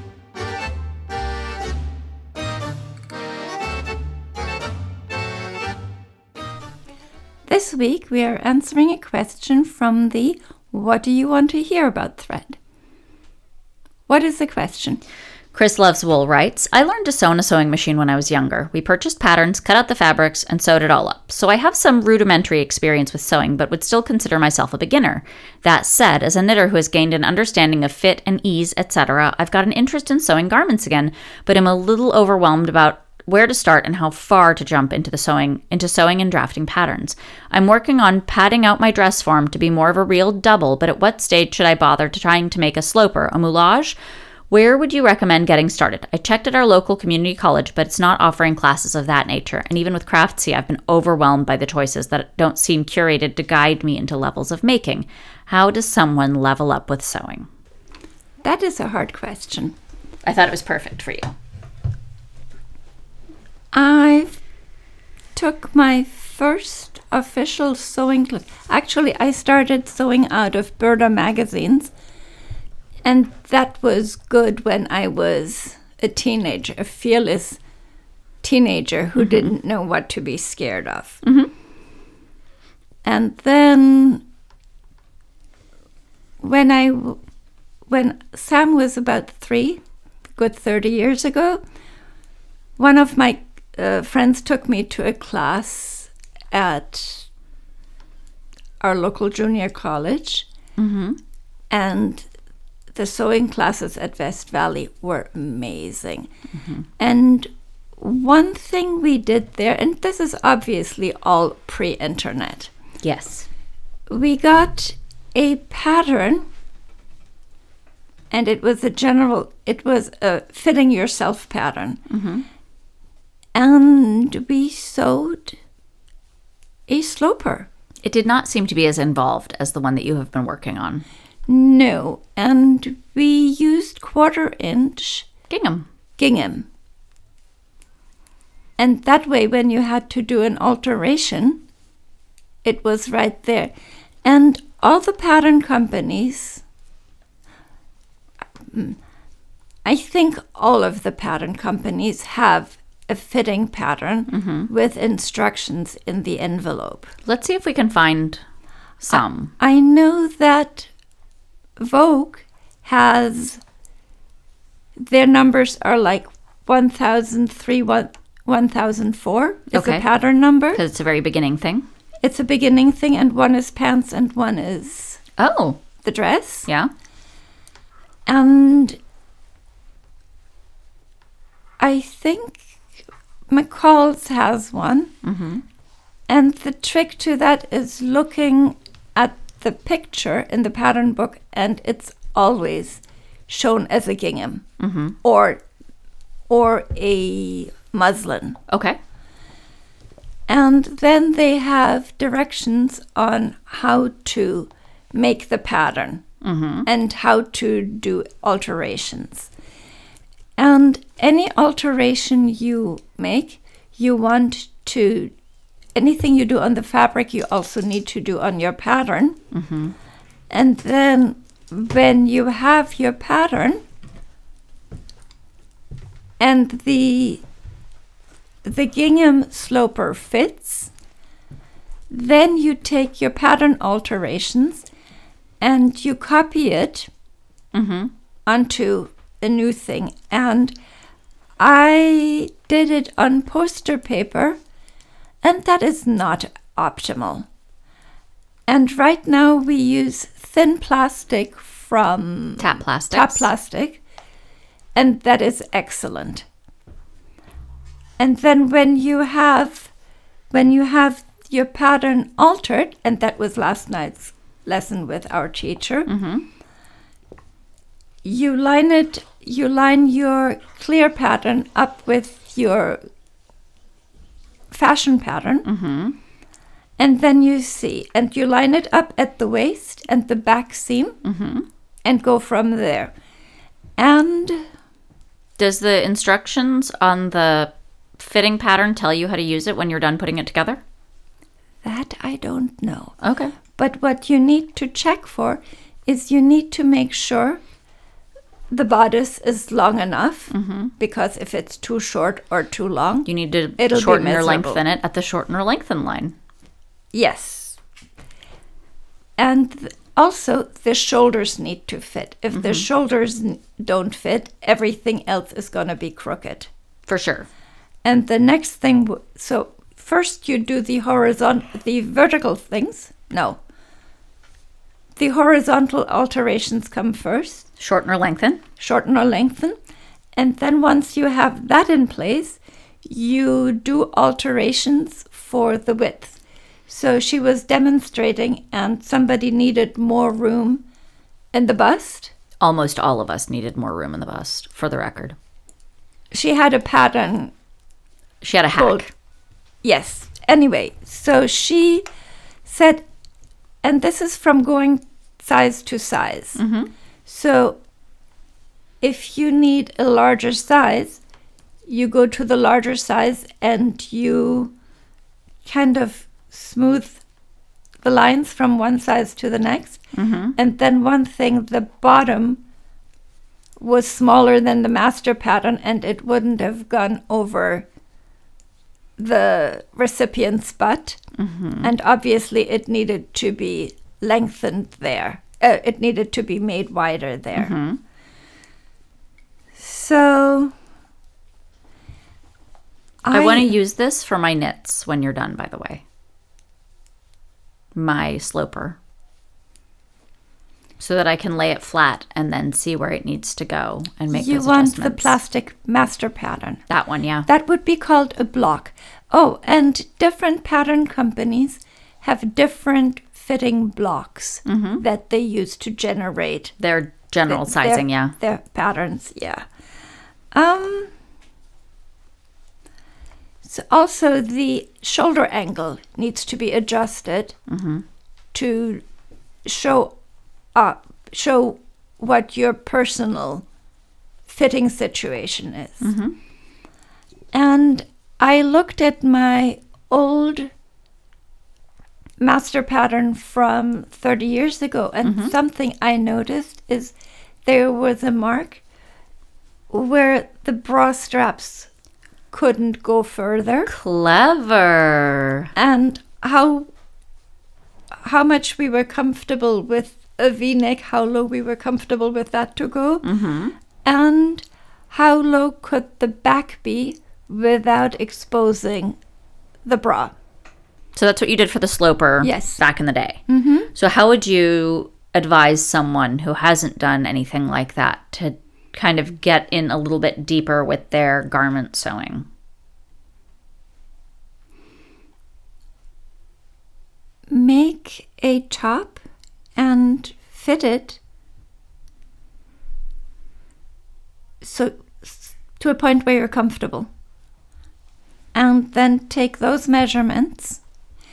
[SPEAKER 2] This week we are answering a question from the What Do You Want to Hear About thread. What is the question?
[SPEAKER 1] Chris Loves Wool writes, I learned to sew in a sewing machine when I was younger. We purchased patterns, cut out the fabrics, and sewed it all up. So I have some rudimentary experience with sewing, but would still consider myself a beginner. That said, as a knitter who has gained an understanding of fit and ease, et cetera, I've got an interest in sewing garments again, but am a little overwhelmed about where to start and how far to jump into the sewing into sewing and drafting patterns. I'm working on padding out my dress form to be more of a real double, but at what stage should I bother to trying to make a sloper, a moulage? Where would you recommend getting started? I checked at our local community college, but it's not offering classes of that nature. And even with Craftsy, I've been overwhelmed by the choices that don't seem curated to guide me into levels of making. How does someone level up with sewing?
[SPEAKER 2] That is a hard question.
[SPEAKER 1] I thought it was perfect for you.
[SPEAKER 2] I took my first official sewing class. Actually, I started sewing out of Burda magazines, and that was good when I was a teenager, a fearless teenager who mm-hmm. didn't know what to be scared of.
[SPEAKER 1] Mm-hmm.
[SPEAKER 2] And then when I, when Sam was about three, good thirty years ago, one of my Uh, friends took me to a class at our local junior college,
[SPEAKER 1] mm-hmm.
[SPEAKER 2] and the sewing classes at West Valley were amazing.
[SPEAKER 1] Mm-hmm.
[SPEAKER 2] And one thing we did there, and this is obviously all pre-internet.
[SPEAKER 1] Yes.
[SPEAKER 2] We got a pattern, and it was a general, it was a fitting yourself pattern.
[SPEAKER 1] Mm-hmm.
[SPEAKER 2] And we sewed a sloper.
[SPEAKER 1] It did not seem to be as involved as the one that you have been working on.
[SPEAKER 2] No, and we used quarter inch
[SPEAKER 1] Gingham.
[SPEAKER 2] gingham. And that way, when you had to do an alteration, it was right there. And all the pattern companies, I think all of the pattern companies have a fitting pattern
[SPEAKER 1] mm-hmm.
[SPEAKER 2] with instructions in the envelope.
[SPEAKER 1] Let's see if we can find some.
[SPEAKER 2] I, I know that Vogue has, their numbers are like one thousand three, one thousand four is
[SPEAKER 1] okay.
[SPEAKER 2] a pattern number.
[SPEAKER 1] Because it's a very beginning thing.
[SPEAKER 2] It's a beginning thing, and one is pants and one is
[SPEAKER 1] oh
[SPEAKER 2] the dress.
[SPEAKER 1] Yeah.
[SPEAKER 2] And I think McCall's has one,
[SPEAKER 1] mm-hmm.
[SPEAKER 2] and the trick to that is looking at the picture in the pattern book, and it's always shown as a gingham
[SPEAKER 1] mm-hmm.
[SPEAKER 2] or or a muslin.
[SPEAKER 1] Okay.
[SPEAKER 2] And then they have directions on how to make the pattern
[SPEAKER 1] mm-hmm.
[SPEAKER 2] and how to do alterations. And any alteration you make, you want to, anything you do on the fabric, you also need to do on your pattern.
[SPEAKER 1] Mm-hmm.
[SPEAKER 2] And then when you have your pattern and the, the gingham sloper fits, then you take your pattern alterations and you copy it
[SPEAKER 1] mm-hmm.
[SPEAKER 2] onto a new thing. And I did it on poster paper, and that is not optimal. And right now we use thin plastic from
[SPEAKER 1] Tap Plastics.
[SPEAKER 2] Tap Plastic, and that is excellent. And then when you have when you have your pattern altered, and that was last night's lesson with our teacher,
[SPEAKER 1] mm-hmm.
[SPEAKER 2] you line it you line your clear pattern up with your fashion pattern,
[SPEAKER 1] mm-hmm.
[SPEAKER 2] And then you see, and you line it up at the waist and the back seam
[SPEAKER 1] Mm-hmm.
[SPEAKER 2] and go from there. And
[SPEAKER 1] Does the instructions on the fitting pattern tell you how to use it when you're done putting it together?
[SPEAKER 2] that I don't know.
[SPEAKER 1] Okay.
[SPEAKER 2] But what you need to check for is you need to make sure the bodice is long enough,
[SPEAKER 1] Mm-hmm.
[SPEAKER 2] because if it's too short or too long,
[SPEAKER 1] You need to
[SPEAKER 2] It'll be
[SPEAKER 1] shorten or
[SPEAKER 2] miserable.
[SPEAKER 1] lengthen it at the shorten or lengthen line.
[SPEAKER 2] yes. And th- also the shoulders need to fit. If the shoulders n- don't fit, everything else is going to be crooked.
[SPEAKER 1] For sure.
[SPEAKER 2] And the next thing, w- so first you do the horizontal, the vertical things. No. The horizontal alterations come first.
[SPEAKER 1] Shorten or lengthen.
[SPEAKER 2] Shorten or lengthen. And then once you have that in place, you do alterations for the width. So she was demonstrating and somebody needed more room in the bust.
[SPEAKER 1] Almost all of us needed more room in the bust, for the record.
[SPEAKER 2] She had a pattern.
[SPEAKER 1] She had a hack.
[SPEAKER 2] Cool. Yes. Anyway, so she said, and this is from going size to size.
[SPEAKER 1] Mm-hmm.
[SPEAKER 2] So if you need a larger size, you go to the larger size and you kind of smooth the lines from one size to the next.
[SPEAKER 1] Mm-hmm.
[SPEAKER 2] And then one thing, the bottom was smaller than the master pattern and it wouldn't have gone over the recipient's butt.
[SPEAKER 1] Mm-hmm.
[SPEAKER 2] And obviously it needed to be lengthened there. Uh, it needed to be made wider there.
[SPEAKER 1] Mm-hmm.
[SPEAKER 2] So
[SPEAKER 1] I, want to use this for my knits when you're done, by the way. My sloper. So that I can lay it flat and then see where it needs to go and make
[SPEAKER 2] you
[SPEAKER 1] those
[SPEAKER 2] want the
[SPEAKER 1] adjustments.
[SPEAKER 2] plastic master pattern.
[SPEAKER 1] That one, yeah.
[SPEAKER 2] That would be called a block. Oh, and different pattern companies have different fitting blocks
[SPEAKER 1] Mm-hmm.
[SPEAKER 2] that they use to generate
[SPEAKER 1] Their general
[SPEAKER 2] th-
[SPEAKER 1] sizing,
[SPEAKER 2] their,
[SPEAKER 1] yeah.
[SPEAKER 2] their patterns. Yeah. Um. So also the shoulder angle needs to be adjusted
[SPEAKER 1] Mm-hmm.
[SPEAKER 2] to show up, show what your personal fitting situation is.
[SPEAKER 1] Mm-hmm.
[SPEAKER 2] And I looked at my old master pattern from thirty years ago, and
[SPEAKER 1] Mhm.
[SPEAKER 2] something I noticed is there was a mark where the bra straps couldn't go further,
[SPEAKER 1] Clever.
[SPEAKER 2] and how how much we were comfortable with a V-neck, how low we were comfortable with that to go,
[SPEAKER 1] Mm-hmm.
[SPEAKER 2] and how low could the back be without exposing the bra.
[SPEAKER 1] So that's what you did for the sloper
[SPEAKER 2] Yes.
[SPEAKER 1] back in the day.
[SPEAKER 2] Mm-hmm.
[SPEAKER 1] So how would you advise someone who hasn't done anything like that to kind of get in a little bit deeper with their garment sewing?
[SPEAKER 2] Make a top and fit it so to a point where you're comfortable. And then take those measurements.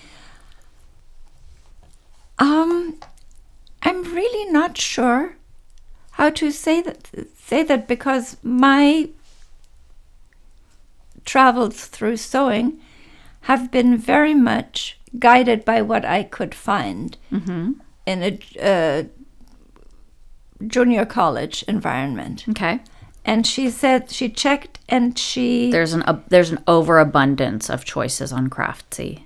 [SPEAKER 2] Um, I'm really not sure how to say that say that because my travels through sewing have been very much guided by what I could find
[SPEAKER 1] Mm-hmm.
[SPEAKER 2] in a uh, junior college environment.
[SPEAKER 1] Okay.
[SPEAKER 2] And she said she checked and she
[SPEAKER 1] There's an uh, there's an overabundance of choices on Craftsy.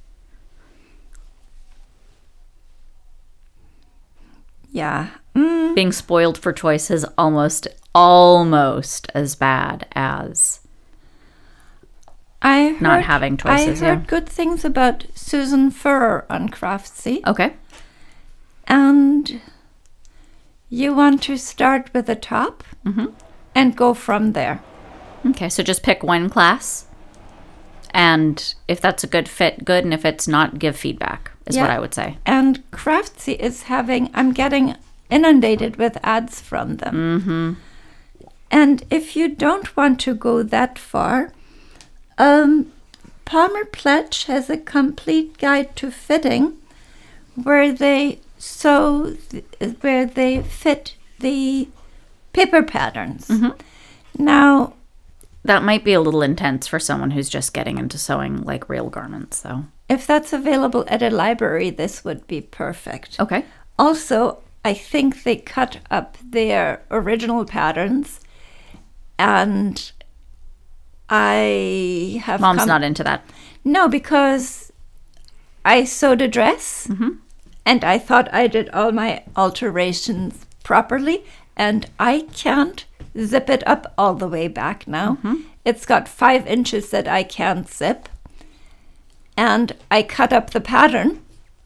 [SPEAKER 2] yeah. Mm,
[SPEAKER 1] Being spoiled for choice is almost almost as bad as
[SPEAKER 2] I heard,
[SPEAKER 1] not having choices.
[SPEAKER 2] I heard
[SPEAKER 1] Yeah.
[SPEAKER 2] good things about Susan Furrer on Craftsy.
[SPEAKER 1] Okay.
[SPEAKER 2] And you want to start with the top
[SPEAKER 1] Mm-hmm.
[SPEAKER 2] and go from there.
[SPEAKER 1] Okay. So just pick one class, and if that's a good fit, good, and if it's not, give feedback. Is what
[SPEAKER 2] Yeah.
[SPEAKER 1] I would say.
[SPEAKER 2] And Craftsy is having, I'm getting inundated with ads from them.
[SPEAKER 1] Mm-hmm.
[SPEAKER 2] And if you don't want to go that far, um, Palmer Pletch has a complete guide to fitting where they sew, th- where they fit the paper patterns.
[SPEAKER 1] Mm-hmm.
[SPEAKER 2] Now,
[SPEAKER 1] That might be a little intense for someone who's just getting into sewing like real garments, though.
[SPEAKER 2] if that's available at a library, this would be perfect.
[SPEAKER 1] Okay.
[SPEAKER 2] Also, I think they cut up their original patterns, and I have
[SPEAKER 1] Mom's
[SPEAKER 2] come-
[SPEAKER 1] not into that.
[SPEAKER 2] No, because I sewed a dress, and I thought I did all my alterations properly, and I can't zip it up all the way back now. It's got five inches that I can't zip, and I cut up the pattern,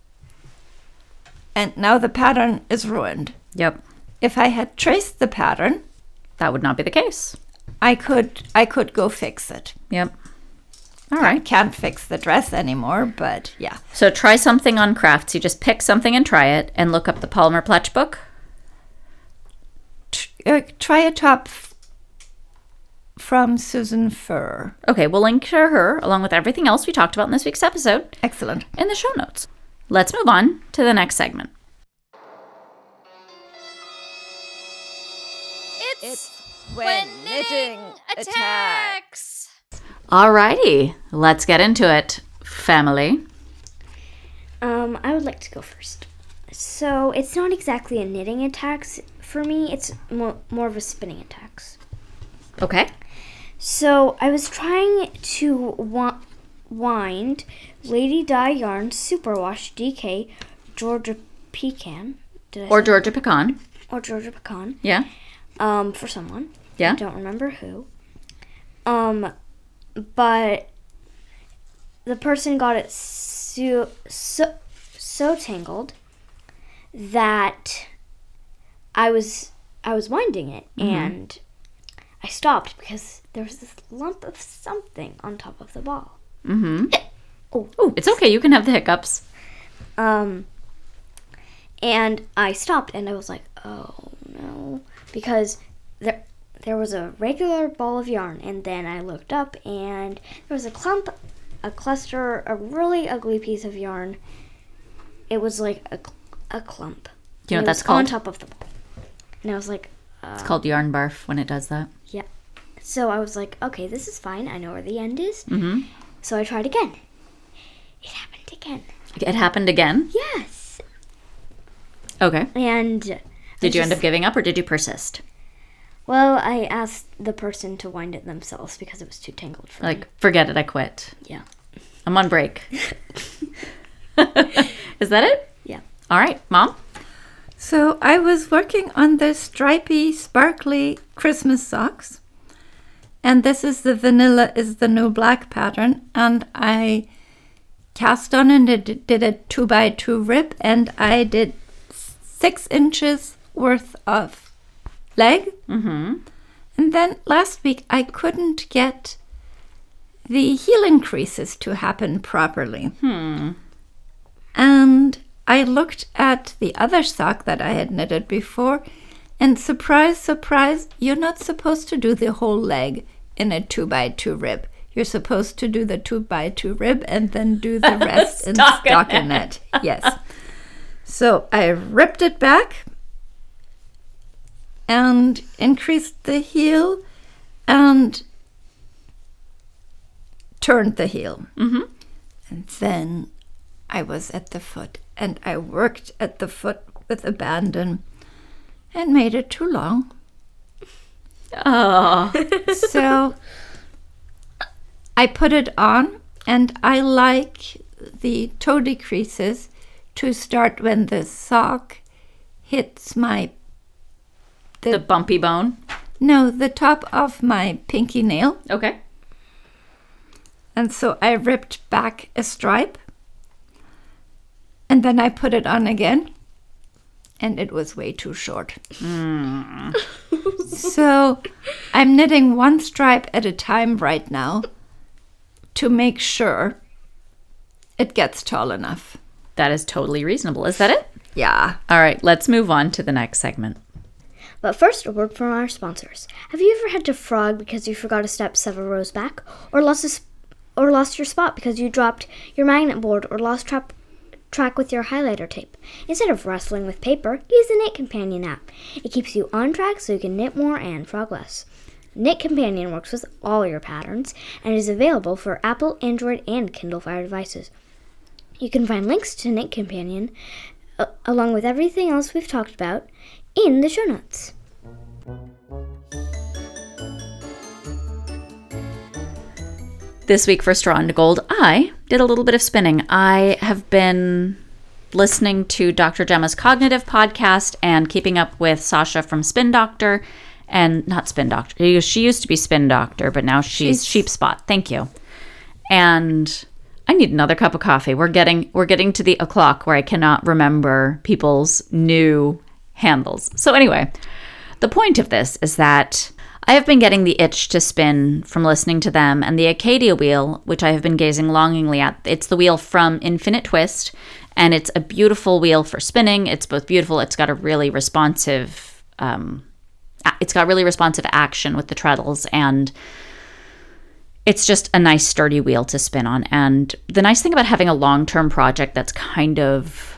[SPEAKER 2] and now the pattern is ruined.
[SPEAKER 1] Yep.
[SPEAKER 2] If I had traced the pattern,
[SPEAKER 1] That would not be the case.
[SPEAKER 2] I could I could go fix it.
[SPEAKER 1] Yep. All
[SPEAKER 2] I
[SPEAKER 1] right.
[SPEAKER 2] can't fix the dress anymore, but yeah.
[SPEAKER 1] So try something on Crafts. You just pick something and try it and look up the Palmer Pletch book.
[SPEAKER 2] T- uh, try a top f- from Susan Furr.
[SPEAKER 1] Okay, we'll link to her along with everything else we talked about in this week's episode
[SPEAKER 2] Excellent.
[SPEAKER 1] in the show notes. Let's move on to the next segment.
[SPEAKER 4] It's when knitting attacks.
[SPEAKER 1] Alrighty, let's get into it, family.
[SPEAKER 3] Um, I would like to go first. So it's not exactly a knitting attacks for me. It's more more of a spinning attacks.
[SPEAKER 1] Okay.
[SPEAKER 3] So I was trying to wa- wind Lady Di Yarn Superwash D K Georgia Pecan. Did I
[SPEAKER 1] Or
[SPEAKER 3] say-
[SPEAKER 1] Georgia Pecan.
[SPEAKER 3] or Georgia Pecan.
[SPEAKER 1] Yeah.
[SPEAKER 3] Um, for someone.
[SPEAKER 1] Yeah.
[SPEAKER 3] I don't remember who. Um, but the person got it so so, so tangled that I was I was winding it and I stopped because there was this lump of something on top of the ball.
[SPEAKER 1] Mm-hmm.
[SPEAKER 3] Oh,
[SPEAKER 1] Oh, it's okay. You can have the hiccups.
[SPEAKER 3] Um, and I stopped and I was like, oh no, because there there was a regular ball of yarn, and then I looked up and there was a clump, a cluster, a really ugly piece of yarn. It was like a, cl- a clump.
[SPEAKER 1] Do you know
[SPEAKER 3] And
[SPEAKER 1] what
[SPEAKER 3] it
[SPEAKER 1] that's
[SPEAKER 3] was on
[SPEAKER 1] called?
[SPEAKER 3] top of the ball. And I was like, uh,
[SPEAKER 1] It's called yarn barf when it does that.
[SPEAKER 3] yeah. So I was like, okay, this is fine. I know where the end is.
[SPEAKER 1] Mm-hmm.
[SPEAKER 3] So I tried again. It happened again.
[SPEAKER 1] It happened again?
[SPEAKER 3] Yes.
[SPEAKER 1] Okay.
[SPEAKER 3] And
[SPEAKER 1] Did you end up giving up or did you persist?
[SPEAKER 3] Well, I asked the person to wind it themselves because it was too tangled for me.
[SPEAKER 1] Like, forget it, I quit.
[SPEAKER 3] Yeah.
[SPEAKER 1] I'm on break. Is that it?
[SPEAKER 3] Yeah.
[SPEAKER 1] All right, Mom?
[SPEAKER 2] So I was working on the stripy, sparkly Christmas socks. And this is the vanilla is the new black pattern. And I cast on and did, did a two by two rib. And I did six inches worth of leg.
[SPEAKER 1] Mm-hmm.
[SPEAKER 2] And then last week I couldn't get the heel increases to happen properly.
[SPEAKER 1] Hmm.
[SPEAKER 2] And I looked at the other sock that I had knitted before, and surprise, surprise, you're not supposed to do the whole leg in a two by two rib. You're supposed to do the two by two rib and then do the rest in stockinette. Yes. So I ripped it back and increased the heel and turned the heel.
[SPEAKER 1] Mm-hmm.
[SPEAKER 2] And then I was at the foot, and I worked at the foot with abandon and made it too long.
[SPEAKER 1] Oh.
[SPEAKER 2] So I put it on, and I like the toe decreases to start when the sock hits my
[SPEAKER 1] The bumpy bone.
[SPEAKER 2] no, the top of my pinky nail.
[SPEAKER 1] Okay.
[SPEAKER 2] And so I ripped back a stripe, and then I put it on again, and it was way too short.
[SPEAKER 1] Mm.
[SPEAKER 2] So I'm knitting one stripe at a time right now to make sure it gets tall enough.
[SPEAKER 1] That is totally reasonable. Is that it?
[SPEAKER 2] Yeah.
[SPEAKER 1] All right, let's move on to the next segment.
[SPEAKER 3] But first, a word from our sponsors. Have you ever had to frog because you forgot to step several rows back, or lost a, sp- or lost your spot because you dropped your magnet board or lost tra- track with your highlighter tape. Instead of wrestling with paper, use the Knit Companion app. It keeps you on track so you can knit more and frog less. Knit Companion works with all your patterns and is available for Apple, Android, and Kindle Fire devices. You can find links to Knit Companion, uh, along with everything else we've talked about, in the show notes.
[SPEAKER 1] This week for Straw into Gold, I did a little bit of spinning. I have been listening to Doctor Gemma's Cognitive podcast and keeping up with Sasha from Spin Doctor, and not Spin Doctor. She used to be Spin Doctor, but now she's, she's Sheep Spot. Thank you. And I need another cup of coffee. We're getting we're getting to the o'clock where I cannot remember people's new handles. So anyway, the point of this is that I have been getting the itch to spin from listening to them, and the Acadia wheel, which I have been gazing longingly at, it's the wheel from Infinite Twist, and it's a beautiful wheel for spinning. It's both beautiful. It's got a really responsive, um, it's got really responsive action with the treadles, and it's just a nice sturdy wheel to spin on. And the nice thing about having a long-term project that's kind of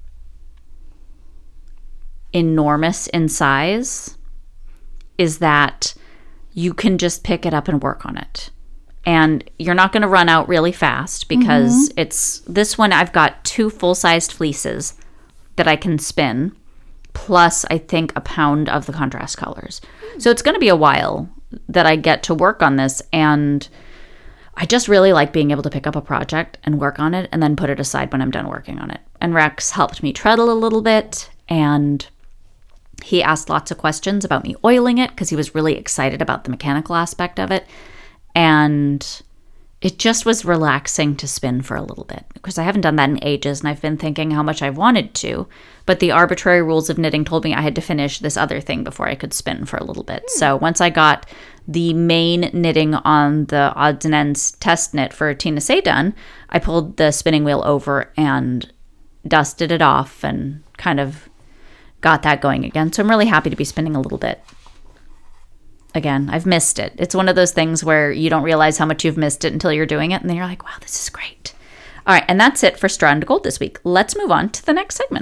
[SPEAKER 1] enormous in size is that you can just pick it up and work on it. And you're not going to run out really fast because mm-hmm. it's this one. I've got two full-sized fleeces that I can spin, plus I think a pound of the contrast colors. So it's going to be a while that I get to work on this. And I just really like being able to pick up a project and work on it and then put it aside when I'm done working on it. And Rex helped me treadle a little bit, and he asked lots of questions about me oiling it because he was really excited about the mechanical aspect of it. And it just was relaxing to spin for a little bit because I haven't done that in ages, and I've been thinking how much I've wanted to. But the arbitrary rules of knitting told me I had to finish this other thing before I could spin for a little bit. Mm. So once I got the main knitting on the odds and ends test knit for Tina Say done, I pulled the spinning wheel over and dusted it off and kind of got that going again. So I'm really happy to be spinning a little bit. Again, I've missed it. It's one of those things where you don't realize how much you've missed it until you're doing it, and then you're like, wow, this is great. All right, and that's it for Straw into Gold this week. Let's move on to the next segment.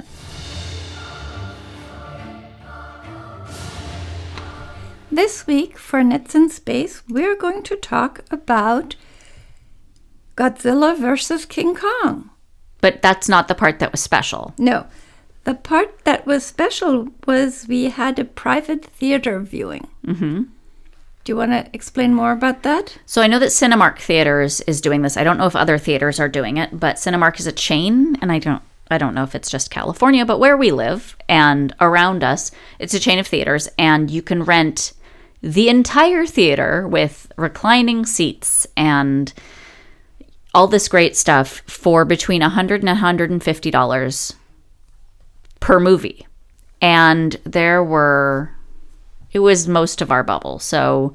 [SPEAKER 2] This week for Knits in Space, we're going to talk about Godzilla versus King Kong.
[SPEAKER 1] But that's not the part that was special.
[SPEAKER 2] No. The part that was special was we had a private theater viewing. Mm-hmm. Do you want to explain more about that?
[SPEAKER 1] So I know that Cinemark Theaters is doing this. I don't know if other theaters are doing it, but Cinemark is a chain, and I don't I don't know if it's just California, but where we live and around us, it's a chain of theaters, and you can rent the entire theater with reclining seats and all this great stuff for between one hundred dollars and one hundred fifty dollars per movie. And there were, it was most of our bubble. So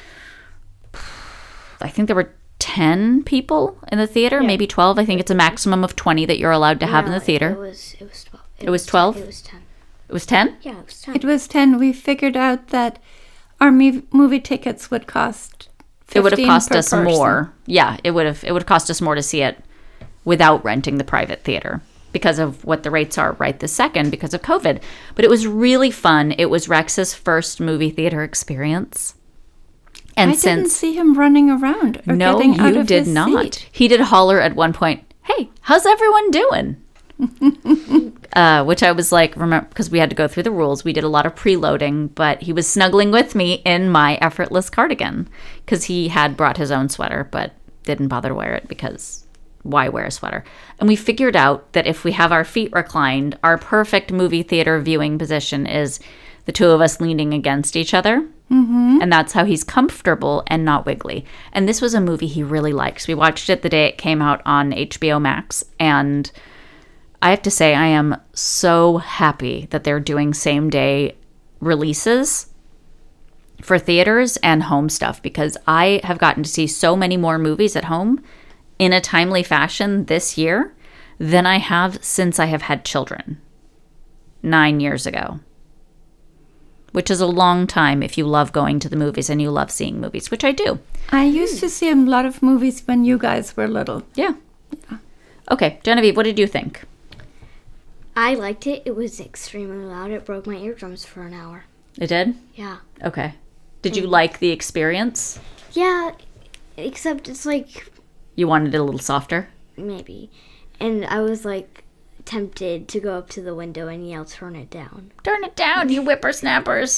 [SPEAKER 1] I think there were ten people in the theater, yeah. Maybe twelve. I think it's a maximum of twenty that you're allowed to have
[SPEAKER 3] no,
[SPEAKER 1] in the theater.
[SPEAKER 3] It was, it was twelve.
[SPEAKER 1] It, it was twelve?
[SPEAKER 3] It was ten.
[SPEAKER 1] It was ten?
[SPEAKER 3] Yeah, it was ten.
[SPEAKER 2] It was ten. We figured out that our movie tickets would cost fifteen
[SPEAKER 1] It would have cost us
[SPEAKER 2] person.
[SPEAKER 1] more. Yeah, it would have it would have cost us more to see it without renting the private theater because of what the rates are right this second because of COVID. But it was really fun. It was Rex's first movie theater experience. And
[SPEAKER 2] I
[SPEAKER 1] since
[SPEAKER 2] didn't see him running around or
[SPEAKER 1] no,
[SPEAKER 2] getting out
[SPEAKER 1] you
[SPEAKER 2] of
[SPEAKER 1] did
[SPEAKER 2] his
[SPEAKER 1] not.
[SPEAKER 2] seat.
[SPEAKER 1] He did holler at one point, "Hey, how's everyone doing?" uh, which I was like, remember, because we had to go through the rules. We did a lot of preloading, but he was snuggling with me in my effortless cardigan because he had brought his own sweater, but didn't bother to wear it because why wear a sweater? And we figured out that if we have our feet reclined, our perfect movie theater viewing position is the two of us leaning against each other. Mm-hmm. And that's how he's comfortable and not wiggly. And this was a movie he really likes. We watched it the day it came out on H B O Max. And I have to say, I am so happy that they're doing same day releases for theaters and home stuff, because I have gotten to see so many more movies at home in a timely fashion this year than I have since I have had children nine years ago. which is a long time if you love going to the movies and you love seeing movies, which I do.
[SPEAKER 2] I used to see a lot of movies when you guys were little.
[SPEAKER 1] Yeah. Okay, Genevieve, what did you think?
[SPEAKER 3] I liked it. It was extremely loud. It broke my eardrums for an hour.
[SPEAKER 1] It did?
[SPEAKER 3] Yeah.
[SPEAKER 1] Okay. Did you like the experience?
[SPEAKER 3] Yeah, except it's like,
[SPEAKER 1] You wanted it a little softer?
[SPEAKER 3] maybe. And I was like tempted to go up to the window and yell, turn it down.
[SPEAKER 1] Turn it down, you whippersnappers.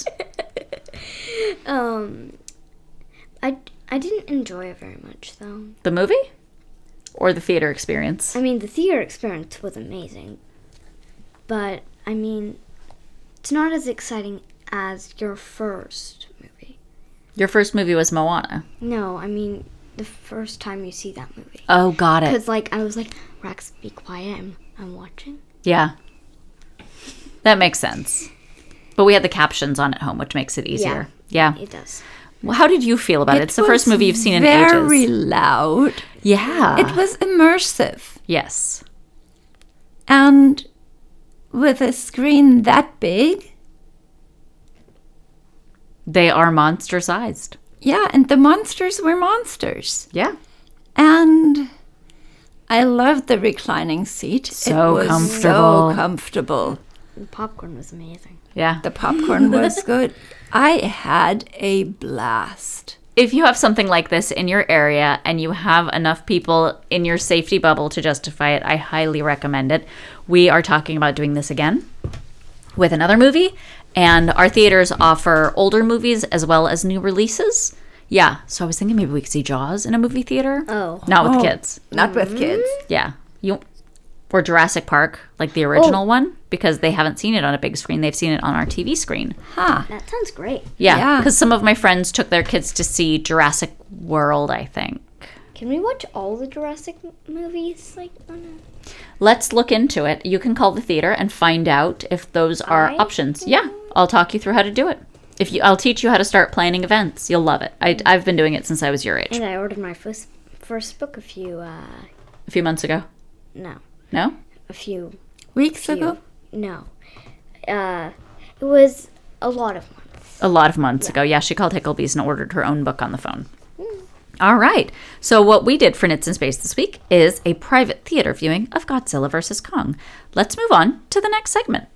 [SPEAKER 3] Um, I, I didn't enjoy it very much, though.
[SPEAKER 1] The movie? Or the theater experience?
[SPEAKER 3] I mean, the theater experience was amazing. But, I mean, it's not as exciting as your first movie.
[SPEAKER 1] Your first movie was Moana.
[SPEAKER 3] No, I mean, the first time you see that movie.
[SPEAKER 1] Oh, got it.
[SPEAKER 3] Because, like, I was like, Rex, be quiet, I'm, I'm watching.
[SPEAKER 1] Yeah. That makes sense. But we had the captions on at home, which makes it easier. Yeah.
[SPEAKER 3] It does.
[SPEAKER 1] Well, how did you feel about it? It's the first
[SPEAKER 2] was
[SPEAKER 1] movie you've seen in
[SPEAKER 2] very
[SPEAKER 1] ages.
[SPEAKER 2] loud.
[SPEAKER 1] Yeah.
[SPEAKER 2] It was immersive.
[SPEAKER 1] Yes.
[SPEAKER 2] And with a screen that big,
[SPEAKER 1] They are monster sized.
[SPEAKER 2] yeah, and the monsters were monsters.
[SPEAKER 1] Yeah.
[SPEAKER 2] And I loved the reclining seat.
[SPEAKER 1] So
[SPEAKER 2] it was
[SPEAKER 1] comfortable.
[SPEAKER 2] So comfortable.
[SPEAKER 3] The popcorn was amazing.
[SPEAKER 1] Yeah.
[SPEAKER 2] The popcorn was good. I had a blast.
[SPEAKER 1] If you have something like this in your area and you have enough people in your safety bubble to justify it, I highly recommend it. We are talking about doing this again with another movie, and our theaters offer older movies as well as new releases. Yeah, so I was thinking maybe we could see Jaws in a movie theater.
[SPEAKER 3] Oh.
[SPEAKER 1] Not with
[SPEAKER 2] Oh.
[SPEAKER 1] kids.
[SPEAKER 2] Not with kids.
[SPEAKER 1] Yeah. You or Jurassic Park, like the original one, because they haven't seen it on a big screen. They've seen it on our T V screen.
[SPEAKER 2] Huh.
[SPEAKER 3] That sounds great.
[SPEAKER 1] Yeah,
[SPEAKER 2] Yeah.
[SPEAKER 1] because some of my friends took their kids to see Jurassic World, I think.
[SPEAKER 3] Can we watch all the Jurassic m- movies? Like, on
[SPEAKER 1] Let's look into it. You can call the theater and find out if those are
[SPEAKER 3] I
[SPEAKER 1] options. Yeah, I'll talk you through how to do it. If you, I'll teach you how to start planning events. You'll love it. I, I've been doing it since I was your age.
[SPEAKER 3] a- and I ordered my first first book a few, uh,
[SPEAKER 1] A few months ago.
[SPEAKER 3] no,
[SPEAKER 1] No?
[SPEAKER 3] a few,
[SPEAKER 2] Weeks
[SPEAKER 3] few,
[SPEAKER 2] ago?
[SPEAKER 3] no. Uh, it was a lot of months.
[SPEAKER 1] A lot of months ago. Yeah, she called Hicklebee's and ordered her own book on the phone. All right. So what we did for Knits in Space this week is a private theater viewing of Godzilla versus Kong. Let's move on to the next segment.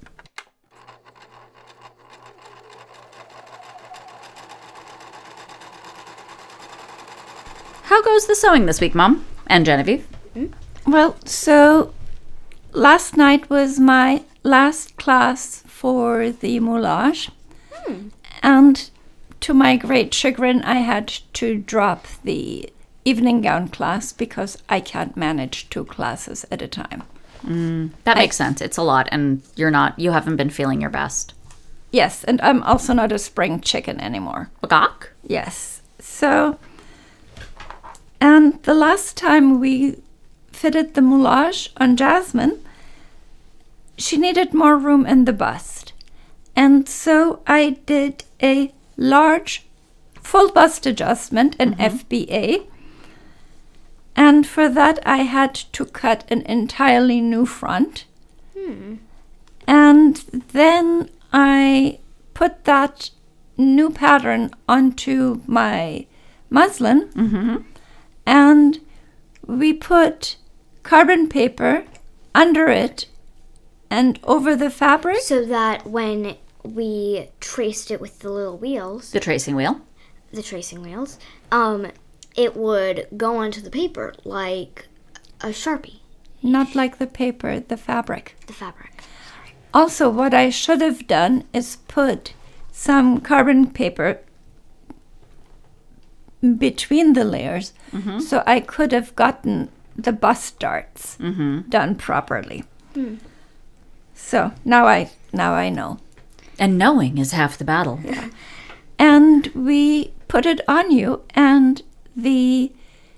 [SPEAKER 1] How goes the sewing this week, Mom? And Genevieve?
[SPEAKER 2] Well, so last night was my last class for the moulage. And to my great chagrin, I had to drop the evening gown class because I can't manage two classes at a time.
[SPEAKER 1] That makes sense. It's a lot, and you're not, you haven't been feeling your best.
[SPEAKER 2] Yes, and I'm also not a spring chicken anymore.
[SPEAKER 1] Bagok?
[SPEAKER 2] Yes. So, and the last time we fitted the moulage on Jasmine, she needed more room in the bust. And so I did a large full bust adjustment, an F B A. And for that, I had to cut an entirely new front. And then I put that new pattern onto my muslin. And we put carbon paper under it and over the fabric.
[SPEAKER 3] So that when we traced it with the little wheels,
[SPEAKER 1] The tracing wheel?
[SPEAKER 3] the tracing wheels, um, it would go onto the paper like a Sharpie,
[SPEAKER 2] Not like the paper, the fabric.
[SPEAKER 3] the fabric.
[SPEAKER 2] Also, what I should have done is put some carbon paper between the layers so I could have gotten the bust darts done properly. So now I now I know.
[SPEAKER 1] And knowing is half the battle.
[SPEAKER 2] And we put it on you, and the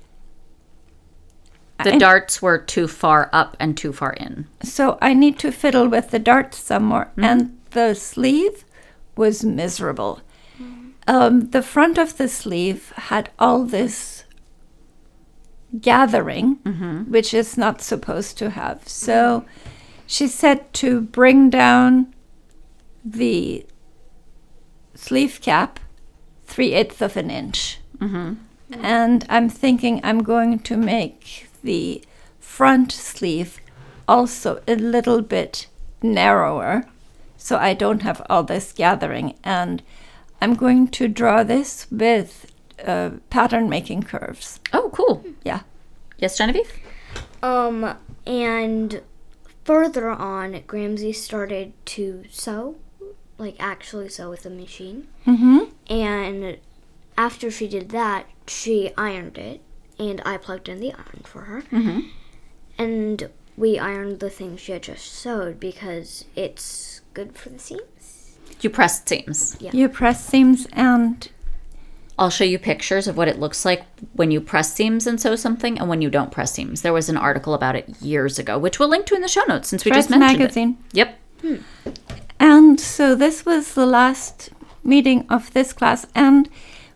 [SPEAKER 1] The
[SPEAKER 2] I-
[SPEAKER 1] darts were too far up and too far in.
[SPEAKER 2] so I need to fiddle with the darts some more. And the sleeve was miserable. Um, the front of the sleeve had all this gathering, which is not supposed to have. So she said to bring down the sleeve cap three-eighths of an inch. Mm-hmm. And I'm thinking I'm going to make the front sleeve also a little bit narrower so I don't have all this gathering. And I'm going to draw this with uh, pattern making curves.
[SPEAKER 1] Oh, cool.
[SPEAKER 2] Yeah.
[SPEAKER 1] Yes, Genevieve?
[SPEAKER 3] Um, and further on, Gramsci started to sew, like actually sew with a machine.
[SPEAKER 2] Mm-hmm.
[SPEAKER 3] And after she did that, she ironed it, and I plugged in the iron for her.
[SPEAKER 1] Mm-hmm.
[SPEAKER 3] And we ironed the thing she had just sewed because it's good for the seams.
[SPEAKER 1] You pressed seams.
[SPEAKER 3] Yeah.
[SPEAKER 2] You press seams, and
[SPEAKER 1] I'll show you pictures of what it looks like when you press seams and sew something and when you don't press seams. There was an article about it years ago, which we'll link to in the show notes since we
[SPEAKER 2] Dress
[SPEAKER 1] just mentioned
[SPEAKER 2] magazine.
[SPEAKER 1] it. Yep.
[SPEAKER 3] Hmm.
[SPEAKER 2] And so this was the last meeting of this class, and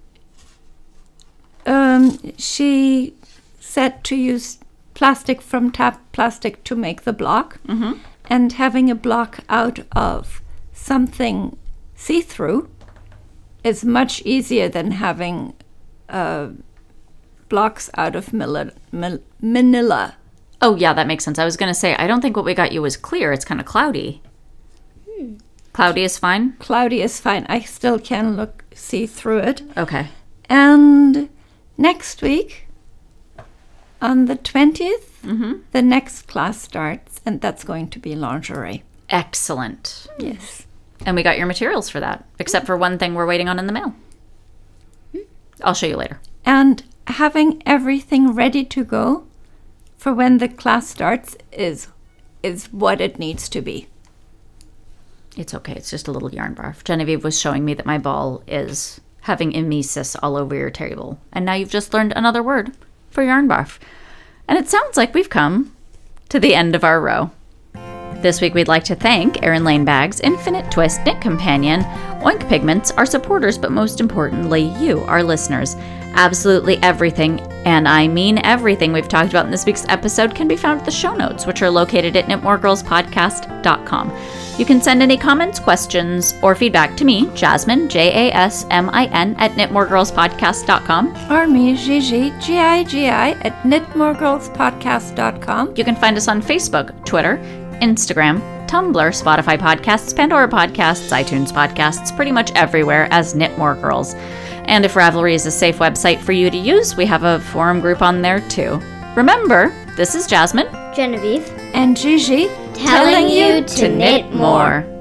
[SPEAKER 2] um, she said to use plastic from Tap Plastic to make the block.
[SPEAKER 1] Mm-hmm.
[SPEAKER 2] And having a block out of something see-through is much easier than having uh, blocks out of mil- mil- manila.
[SPEAKER 1] Oh, yeah, that makes sense. I was going to say, I don't think what we got you was clear. It's kind of cloudy.
[SPEAKER 3] Hmm.
[SPEAKER 1] Cloudy is fine?
[SPEAKER 2] Cloudy is fine. I still can look see through it.
[SPEAKER 1] Okay.
[SPEAKER 2] And next week, on the twentieth,
[SPEAKER 1] Mm-hmm.
[SPEAKER 2] the next class starts, and that's going to be lingerie.
[SPEAKER 1] Excellent.
[SPEAKER 2] Yes.
[SPEAKER 1] And we got your materials for that, except for one thing we're waiting on in the mail. I'll show you later.
[SPEAKER 2] And having everything ready to go for when the class starts is is what it needs to be.
[SPEAKER 1] It's okay. It's just a little yarn barf. Genevieve was showing me that my ball is having emesis all over your table. And now you've just learned another word for yarn barf. And it sounds like we've come to the end of our row. This week we'd like to thank Erin Lane Bags, Infinite Twist, Knit Companion, Oink Pigments, our supporters, but most importantly, you, our listeners. Absolutely everything, and I mean everything we've talked about in this week's episode can be found at the show notes, which are located at knit more girls podcast dot com. You can send any comments, questions, or feedback to me, Jasmine, J A S M I N, at knit more girls podcast dot com.
[SPEAKER 2] Or me, Gigi, G I G I, at knit more girls podcast dot com.
[SPEAKER 1] You can find us on Facebook, Twitter, Instagram, Tumblr, Spotify podcasts, Pandora podcasts, iTunes podcasts, pretty much everywhere as Knit More Girls. And if Ravelry is a safe website for you to use, we have a forum group on there too. Remember, this is Jasmine
[SPEAKER 3] Genevieve.
[SPEAKER 2] And Gigi,
[SPEAKER 3] Telling you to knit more.